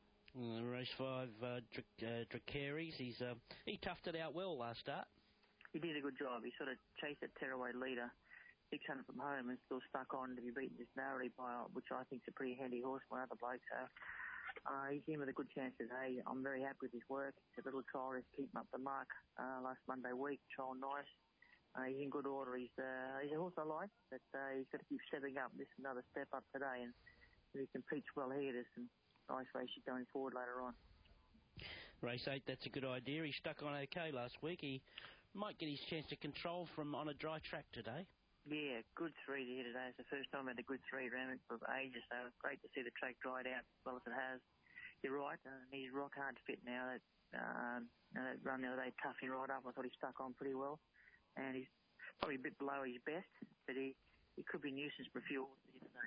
Race 5, Dracaris. He toughed it out well last start. he did a good job. He sort of chased that tearaway leader 600 from home and still stuck on to be beaten just narrowly by, which I think is a pretty handy horse by other blokes. So he's in with a good chance today. I'm very happy with his work. It's a little trial to keep him up the mark last Monday week. Trial nice. He's in good order. He's a horse I like, but he's got to keep stepping up. This is another step up today, and if he competes well here, there's some nice races going forward later on. Race 8, that's a good idea. He stuck on okay last week. He might get his chance to control from on a dry track today. Yeah, good 3 here today. It's the first time I had a good 3 around it for ages, so it's great to see the track dried out as well as it has. You're right, he's rock hard fit now. That run the other day toughed him right up. I thought he stuck on pretty well, and he's probably a bit below his best, but he could be nuisance for a few horses here today.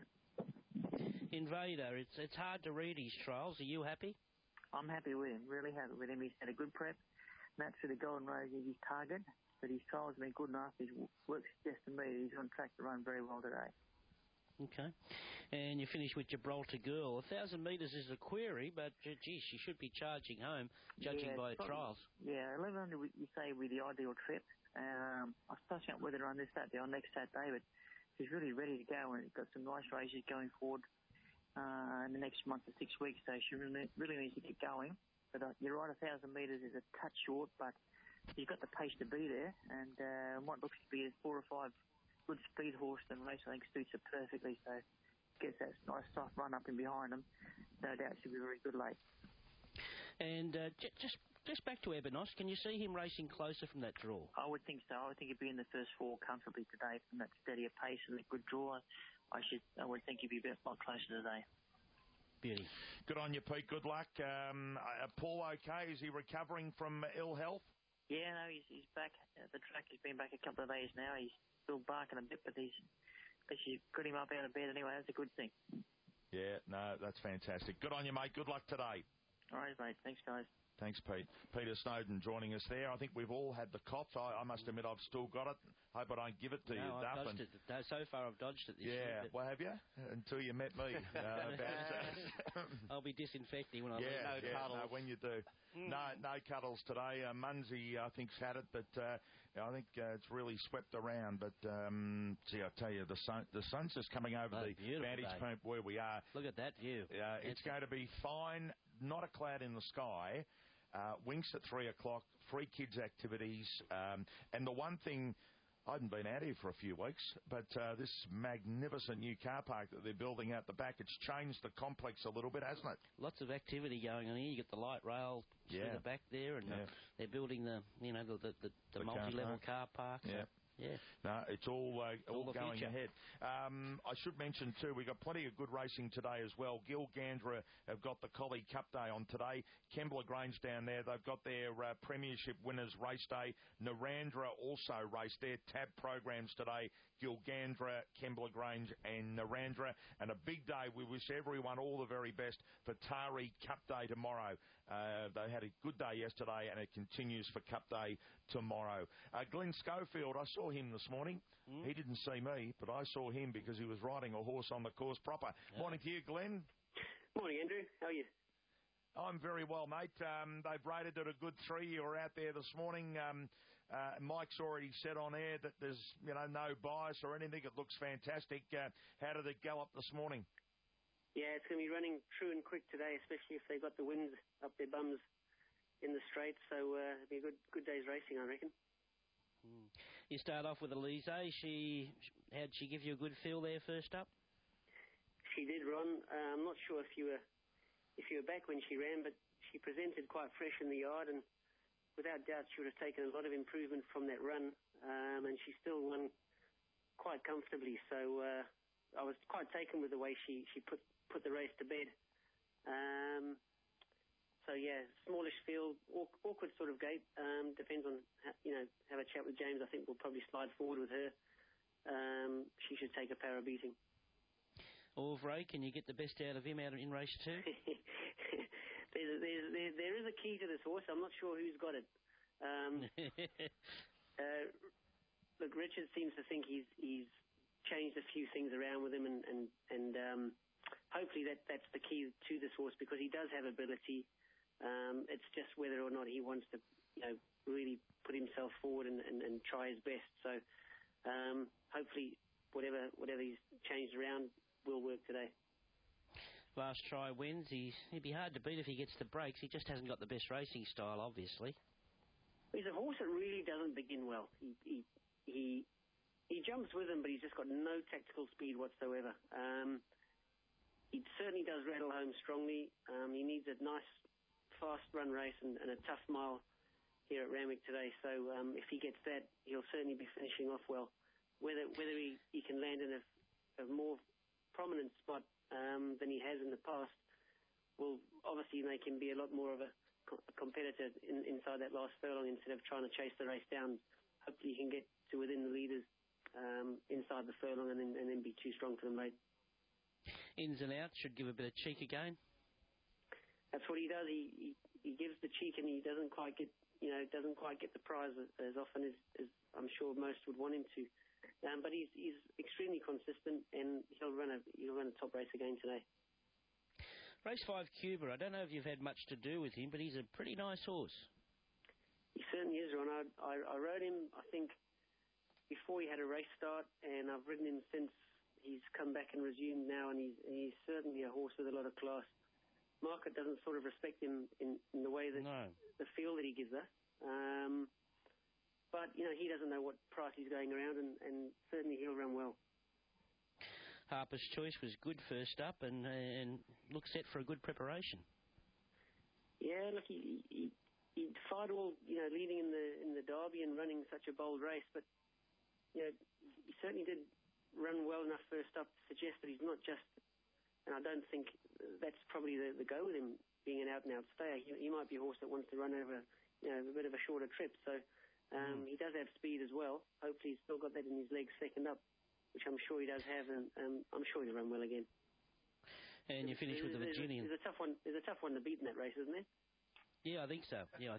Invader, it's hard to read his trials. Are you happy? I'm happy with him, really happy with him. He's had a good prep. That's for the Golden Rose is his target, but his trials have been good enough. His work suggests to me he's on track to run very well today. Okay. And you finish with Gibraltar Girl. 1,000 metres is a query, but, gee, she should be charging home, judging by her trials. Yeah, 1,100 you say with the ideal trip. I was touching up with her on this Saturday, on next Saturday, but she's really ready to go, and got some nice races going forward in the next month or 6 weeks, so she really needs to get going. But you're right, 1,000 metres is a touch short, but he's got the pace to be there, and what looks to be a 4 or 5 good speed horse and race, I think suits it perfectly. So gets that nice soft run up in behind him. No doubt she'll be very good late. And just back to Ebenos, can you see him racing closer from that draw? I would think so. I would think he'd be in the first 4 comfortably today from that steadier pace and a good draw. I would think he'd be a lot closer today. Beauty. Good on you, Pete. Good luck. Paul, okay? Is he recovering from ill health? Yeah, no, he's back at the track. He's been back a couple of days now. He's still barking a bit, but he's got him up out of bed anyway. That's a good thing. Yeah, no, that's fantastic. Good on you, mate. Good luck today. All right, mate. Thanks, guys. Thanks, Pete. Peter Snowden joining us there. I think we've all had the cops. I must admit I've still got it. Hope I don't give it to you, I've dodged it. So far I've dodged it this year. Yeah, well, have you? Until you met me. I'll be disinfecting when I leave. No cuddles. No, when you do. No cuddles today. Munsey, I think, had it, but I think it's really swept around. But, see, I tell you, the sun's just coming over the vantage point where we are. Look at that view. It's going to be fine. Not a cloud in the sky. Winks at 3 o'clock, free kids activities. And the one thing, I haven't been out here for a few weeks, but this magnificent new car park that they're building out the back, it's changed the complex a little bit, hasn't it? Lots of activity going on here. You get the light rail through the back there, and they're building the multi-level car park. Yeah. Yeah. No, it's all going future. ahead. I should mention, too, we've got plenty of good racing today as well. Gilgandra have got the Collie Cup Day on today. Kembla Grange down there, they've got their Premiership Winners Race Day. Narandra also race their tab programs today. Gilgandra, Kembla Grange and Narandra. And a big day. We wish everyone all the very best for Taree Cup Day tomorrow. They had a good day yesterday, and it continues for Cup Day tomorrow. Glenn Schofield, I saw him this morning. He didn't see me, but I saw him because he was riding a horse on the course proper. Morning to you, Glenn. Morning, Andrew. How are you? I'm very well, mate. They've rated it a good 3. You were out there this morning. Mike's already said on air that there's no bias or anything. It looks fantastic. How did it go up this morning? Yeah, it's going to be running true and quick today, especially if they've got the winds up their bums in the straight. So it'll be a good day's racing, I reckon. You start off with Elise. How'd she give you a good feel there first up? She did, Ron. I'm not sure if you were back when she ran, but she presented quite fresh in the yard, and without doubt she would have taken a lot of improvement from that run, and she still won quite comfortably. So I was quite taken with the way she put the race to bed. So yeah, smallish field, awkward sort of gate. Depends on have a chat with James. I think we'll probably slide forward with her. She should take a power beating. Orvray, can you get the best out of him in race 2? There is a key to this horse. I'm not sure who's got it. Look, Richard seems to think he's changed a few things around with him, and hopefully that's the key to this horse, because he does have ability. It's just whether or not he wants to really put himself forward and try his best. So hopefully whatever he's changed around will work today. Last try wins. He'd be hard to beat if he gets the breaks. He just hasn't got the best racing style, obviously. He's a horse that really doesn't begin well. He jumps with him, but he's just got no tactical speed whatsoever. He certainly does rattle home strongly. He needs a nice, fast run race and a tough mile here at Randwick today. So if he gets that, he'll certainly be finishing off well. Whether he can land in a more prominent spot than he has in the past will obviously make him be a lot more of a competitor inside that last furlong instead of trying to chase the race down. Hopefully he can get to within the leaders inside the furlong and then be too strong for them late. Ins and outs should give a bit of cheek again. That's what he does. He gives the cheek and he doesn't quite get the prize as often as I'm sure most would want him to. But he's extremely consistent and he'll run a top race again today. Race 5 Cuba, I don't know if you've had much to do with him, but he's a pretty nice horse. He certainly is, Ron. I rode him, I think, before he had a race start, and I've ridden him since he's come back and resumed now, and he's certainly a horse with a lot of class. Market doesn't sort of respect him in the way that the feel that he gives us. But, he doesn't know what price he's going around, and certainly he'll run well. Harper's Choice was good first up and looks set for a good preparation. Yeah, look, he defied all, leading in the Derby and running such a bold race, but, he certainly did run well enough first up to suggest that he's not just, and I don't think that's probably the go with him being an out-and-out stayer. He might be a horse that wants to run over, a bit of a shorter trip, so he does have speed as well. Hopefully he's still got that in his legs second up, which I'm sure he does have, and I'm sure he'll run well again. And you finish with the Virginian. There's a tough one to beat in that race, isn't there? Yeah, I think so. Yeah.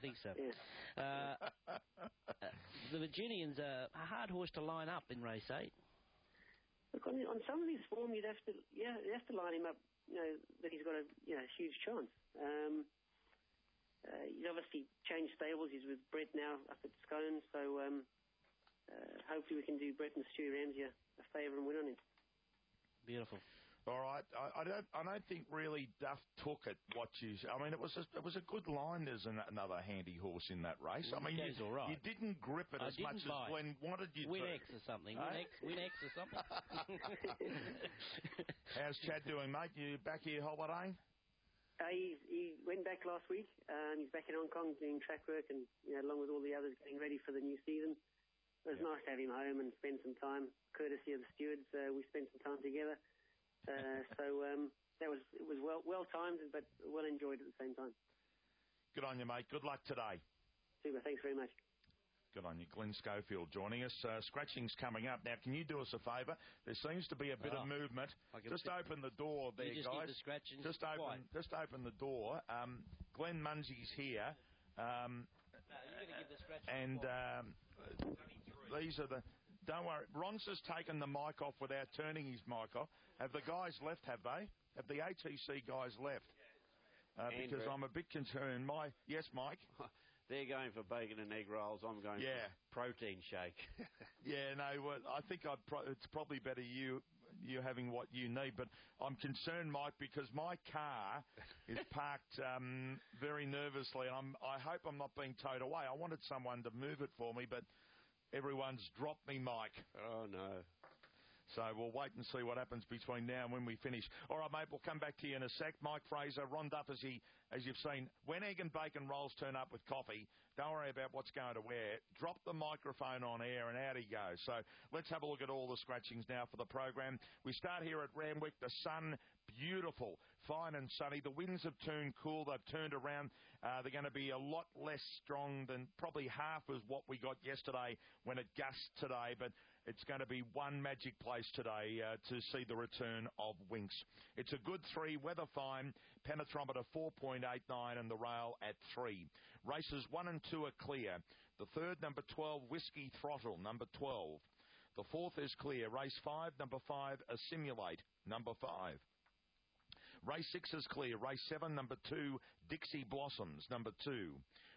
The Virginian's a hard horse to line up in race 8. Look, on some of his form, you'd have to line him up, that he's got a huge chance. He's obviously changed stables. He's with Brett now up at Scone, so hopefully we can do Brett and Stu Ramsey a favour and win on him. Beautiful. All right, I don't think really Duff took it. It was a good line. There's another handy horse in that race. I mean, all right. You didn't grip it as much as Glenn wanted you to. Win X or something. Win X or something. How's Chad doing, mate? You back here holidaying? He went back last week. He's back in Hong Kong doing track work and along with all the others getting ready for the new season. It was nice to have him home and spend some time, courtesy of the stewards. We spent some time together. It was well timed, but well enjoyed at the same time. Good on you, mate. Good luck today. Super. Thanks very much. Good on you. Glenn Schofield joining us. Scratching's coming up. Now, can you do us a favour? There seems to be a bit of movement. Just open the door there, just guys. Give the scratchings just open the door. Glenn Munsey's here. You're going to give the scratchings these are the... Don't worry. Ron's just taken the mic off without turning his mic off. Have the guys left, have they? Have the ATC guys left? Because I'm a bit concerned. Yes, Mike? They're going for bacon and egg rolls. I'm going for protein shake. I think it's probably better you having what you need. But I'm concerned, Mike, because my car is parked very nervously. I hope I'm not being towed away. I wanted someone to move it for me, but... Everyone's dropped me, Mike. Oh, no. So we'll wait and see what happens between now and when we finish. All right, mate, we'll come back to you in a sec. Mike Fraser, Ron Duff, as you've seen, when egg and bacon rolls turn up with coffee, don't worry about what's going to wear. Drop the microphone on air and out he goes. So let's have a look at all the scratchings now for the program. We start here at Randwick. The sun, beautiful, fine and sunny. The winds have turned cool. They've turned around. They're going to be a lot less strong than probably half as what we got yesterday when it gusted today. But it's going to be one magic place today to see the return of Winx. It's a good 3, weather fine, penetrometer 4.89 and the rail at 3. Races 1 and 2 are clear. The third, number 12, Whiskey Throttle, number 12. The fourth is clear. Race 5, number 5, Assimilate, number 5. Race 6 is clear. Race 7, number 2, Dixie Blossoms, number 2.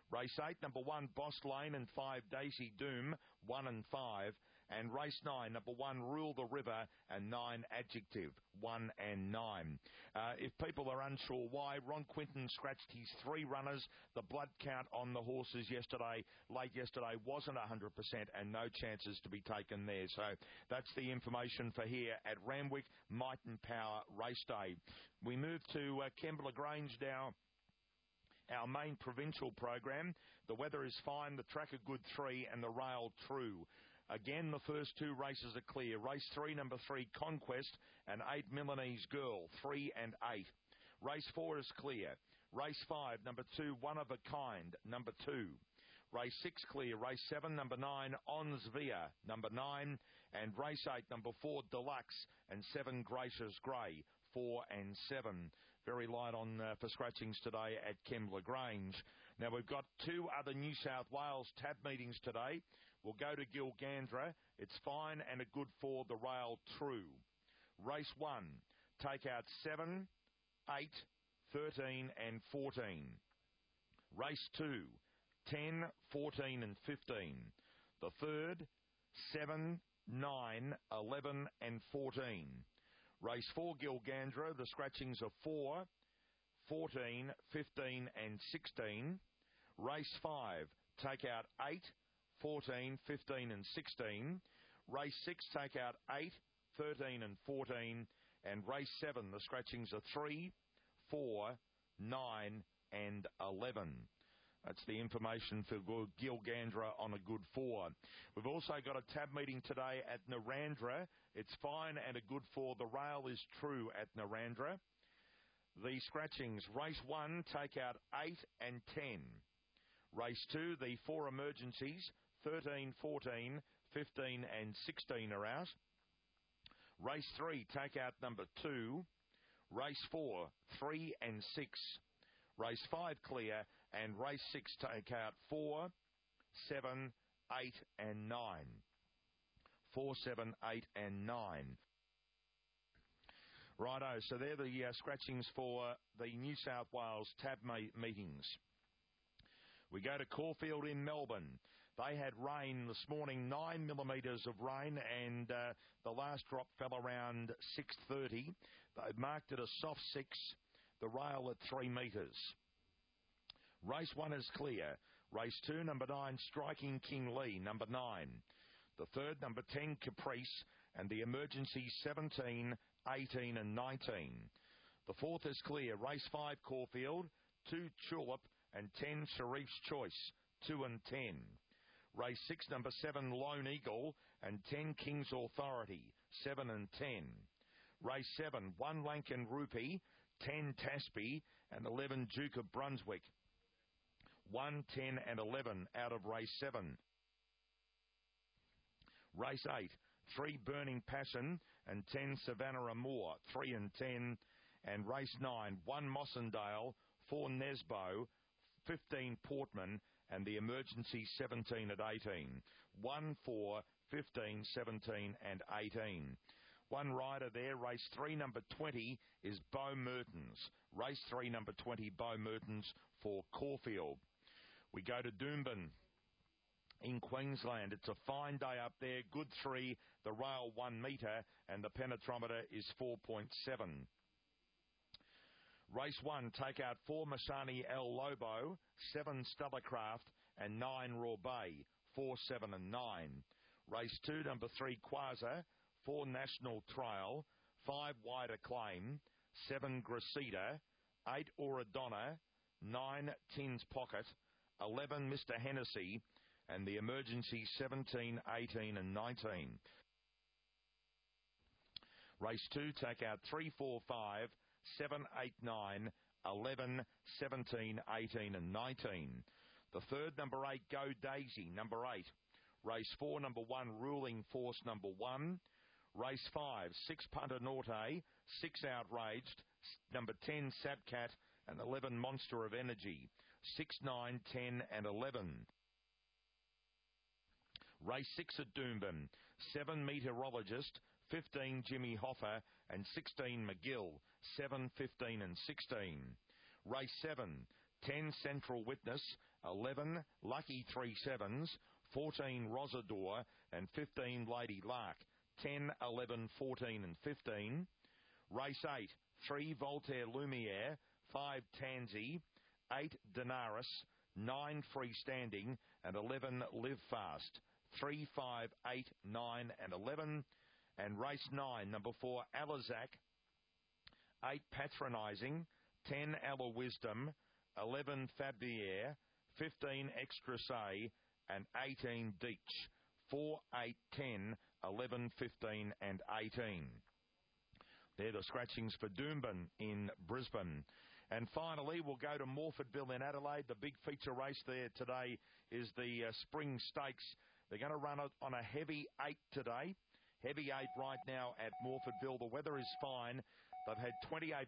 Race 8, number 1, Boss Lane, and 5, Daisy Doom, 1 and 5. And race 9, number 1, Rule the River, and 9, Adjective, 1 and 9. If people are unsure why, Ron Quinton scratched his 3 runners. The blood count on the horses late yesterday, wasn't 100% and no chances to be taken there. So that's the information for here at Randwick Might and Power Race Day. We move to Kembla Grange now. Our main provincial program. The weather is fine, the track a good 3 and the rail true. Again, the first 2 races are clear. Race 3, number 3, Conquest, and 8, Milanese Girl, 3 and 8. Race 4 is clear. Race 5, number 2, One of a Kind, number 2. Race 6 clear. Race 7, number 9, Ons Via, number 9. And race 8, number 4, Deluxe, and 7, Gracious Grey, 4 and 7. Very light on for scratchings today at Kembla Grange. Now, we've got 2 other New South Wales tab meetings today. We'll go to Gilgandra. It's fine and a good for the rail true. Race 1, take out 7, 8, 13 and 14. Race 2, 10, 14 and 15. The third, 7, 9, 11 and 14. Race 4, Gilgandra, the scratchings are 4, 14, 15 and 16. Race 5, take out 8, 14, 15 and 16. Race 6, take out 8, 13 and 14. And race 7, the scratchings are 3, 4, 9 and 11. That's the information for Gilgandra on a good 4. We've also got a tab meeting today at Narandra. It's fine and a good 4. The rail is true at Narandra. The scratchings, race 1, take out 8 and 10. Race 2, the 4 emergencies, 13, 14, 15 and 16 are out. Race 3, take out number 2. Race 4, 3 and 6. Race 5 clear, and race 6 take out 4, 7, 8 and 9. 4, 7, 8 and 9. Righto, so they're the scratchings for the New South Wales tab meetings. We go to Caulfield in Melbourne. They had rain this morning, 9 millimetres of rain, and the last drop fell around 6:30. They marked it a soft 6, the rail at 3 metres. Race 1 is clear. Race 2, number 9, Striking King Lee, number 9. The third, number 10, Caprice, and the emergency 17, 18 and 19. The fourth is clear. Race 5, Caulfield, 2, Tulip, and 10, Sharif's Choice, 2 and 10. Race 6, number 7, Lone Eagle, and 10, King's Authority, 7 and 10. Race 7, 1, Lankan Rupee, 10, Tasby, and 11, Duke of Brunswick. 1, 10 and 11 out of race 7. Race 8, 3, Burning Passion, and 10, Savannah Amour, 3 and 10. And race 9, 1, Mossendale, 4, Nesbo, 15, Portman, and the emergency 17 at 18. 1, 4, 15, 17 and 18. One rider there, race 3, number 20, is Bo Mertens. Race 3, number 20, Bo Mertens for Caulfield. We go to Doomben in Queensland. It's a fine day up there. Good 3, the rail 1 metre, and the penetrometer is 4.7. Race 1, take out 4, Mashani El Lobo, 7, Stellarcraft, and 9, Raw Bay, 4, 7 and 9. Race 2, number 3, Quasar, 4, National Trail, 5, Wider Claim, 7, Gracida, 8, Oradonna, 9, Tins Pocket, 11, Mr. Hennessy, and the emergency 17, 18 and 19. Race 2, take out 3, 4, 5, 7, 8, 9, 11, 17, 18 and 19. The third, number 8, Go Daisy, number 8. Race 4, number 1, Ruling Force, number 1. Race 5, 6, Punter Norte, 6, Outraged, number 10, Sapcat, and 11, Monster of Energy. 6, 9, 10 and 11. Race 6 at Doomben, 7, Meteorologist, 15, Jimmy Hoffa, and 16, McGill, 7, 15 and 16. Race 7, 10, Central Witness, 11 Lucky 3 Sevens, 14 Rosador, and 15 Lady Lark. 10, 11, 14 and 15. Race 8, 3 Voltaire Lumiere, 5 Tansy, 8 Daenerys, 9 Freestanding, and 11 Live Fast. 3, 5, 8, 9 and 11. And race 9, number 4 Alizak, 8 Patronising, 10 Ella Wisdom, 11 Fabier, 15 Extra Say, and 18 Deech. 4, 8, 10, 11, 15 and 18. They're the scratchings for Doomben in Brisbane. And finally, we'll go to Morfordville in Adelaide. The big feature race there today is the Spring Stakes. They're going to run it on a heavy 8 today. Heavy 8 right now at Morfordville. The weather is fine. They've had 28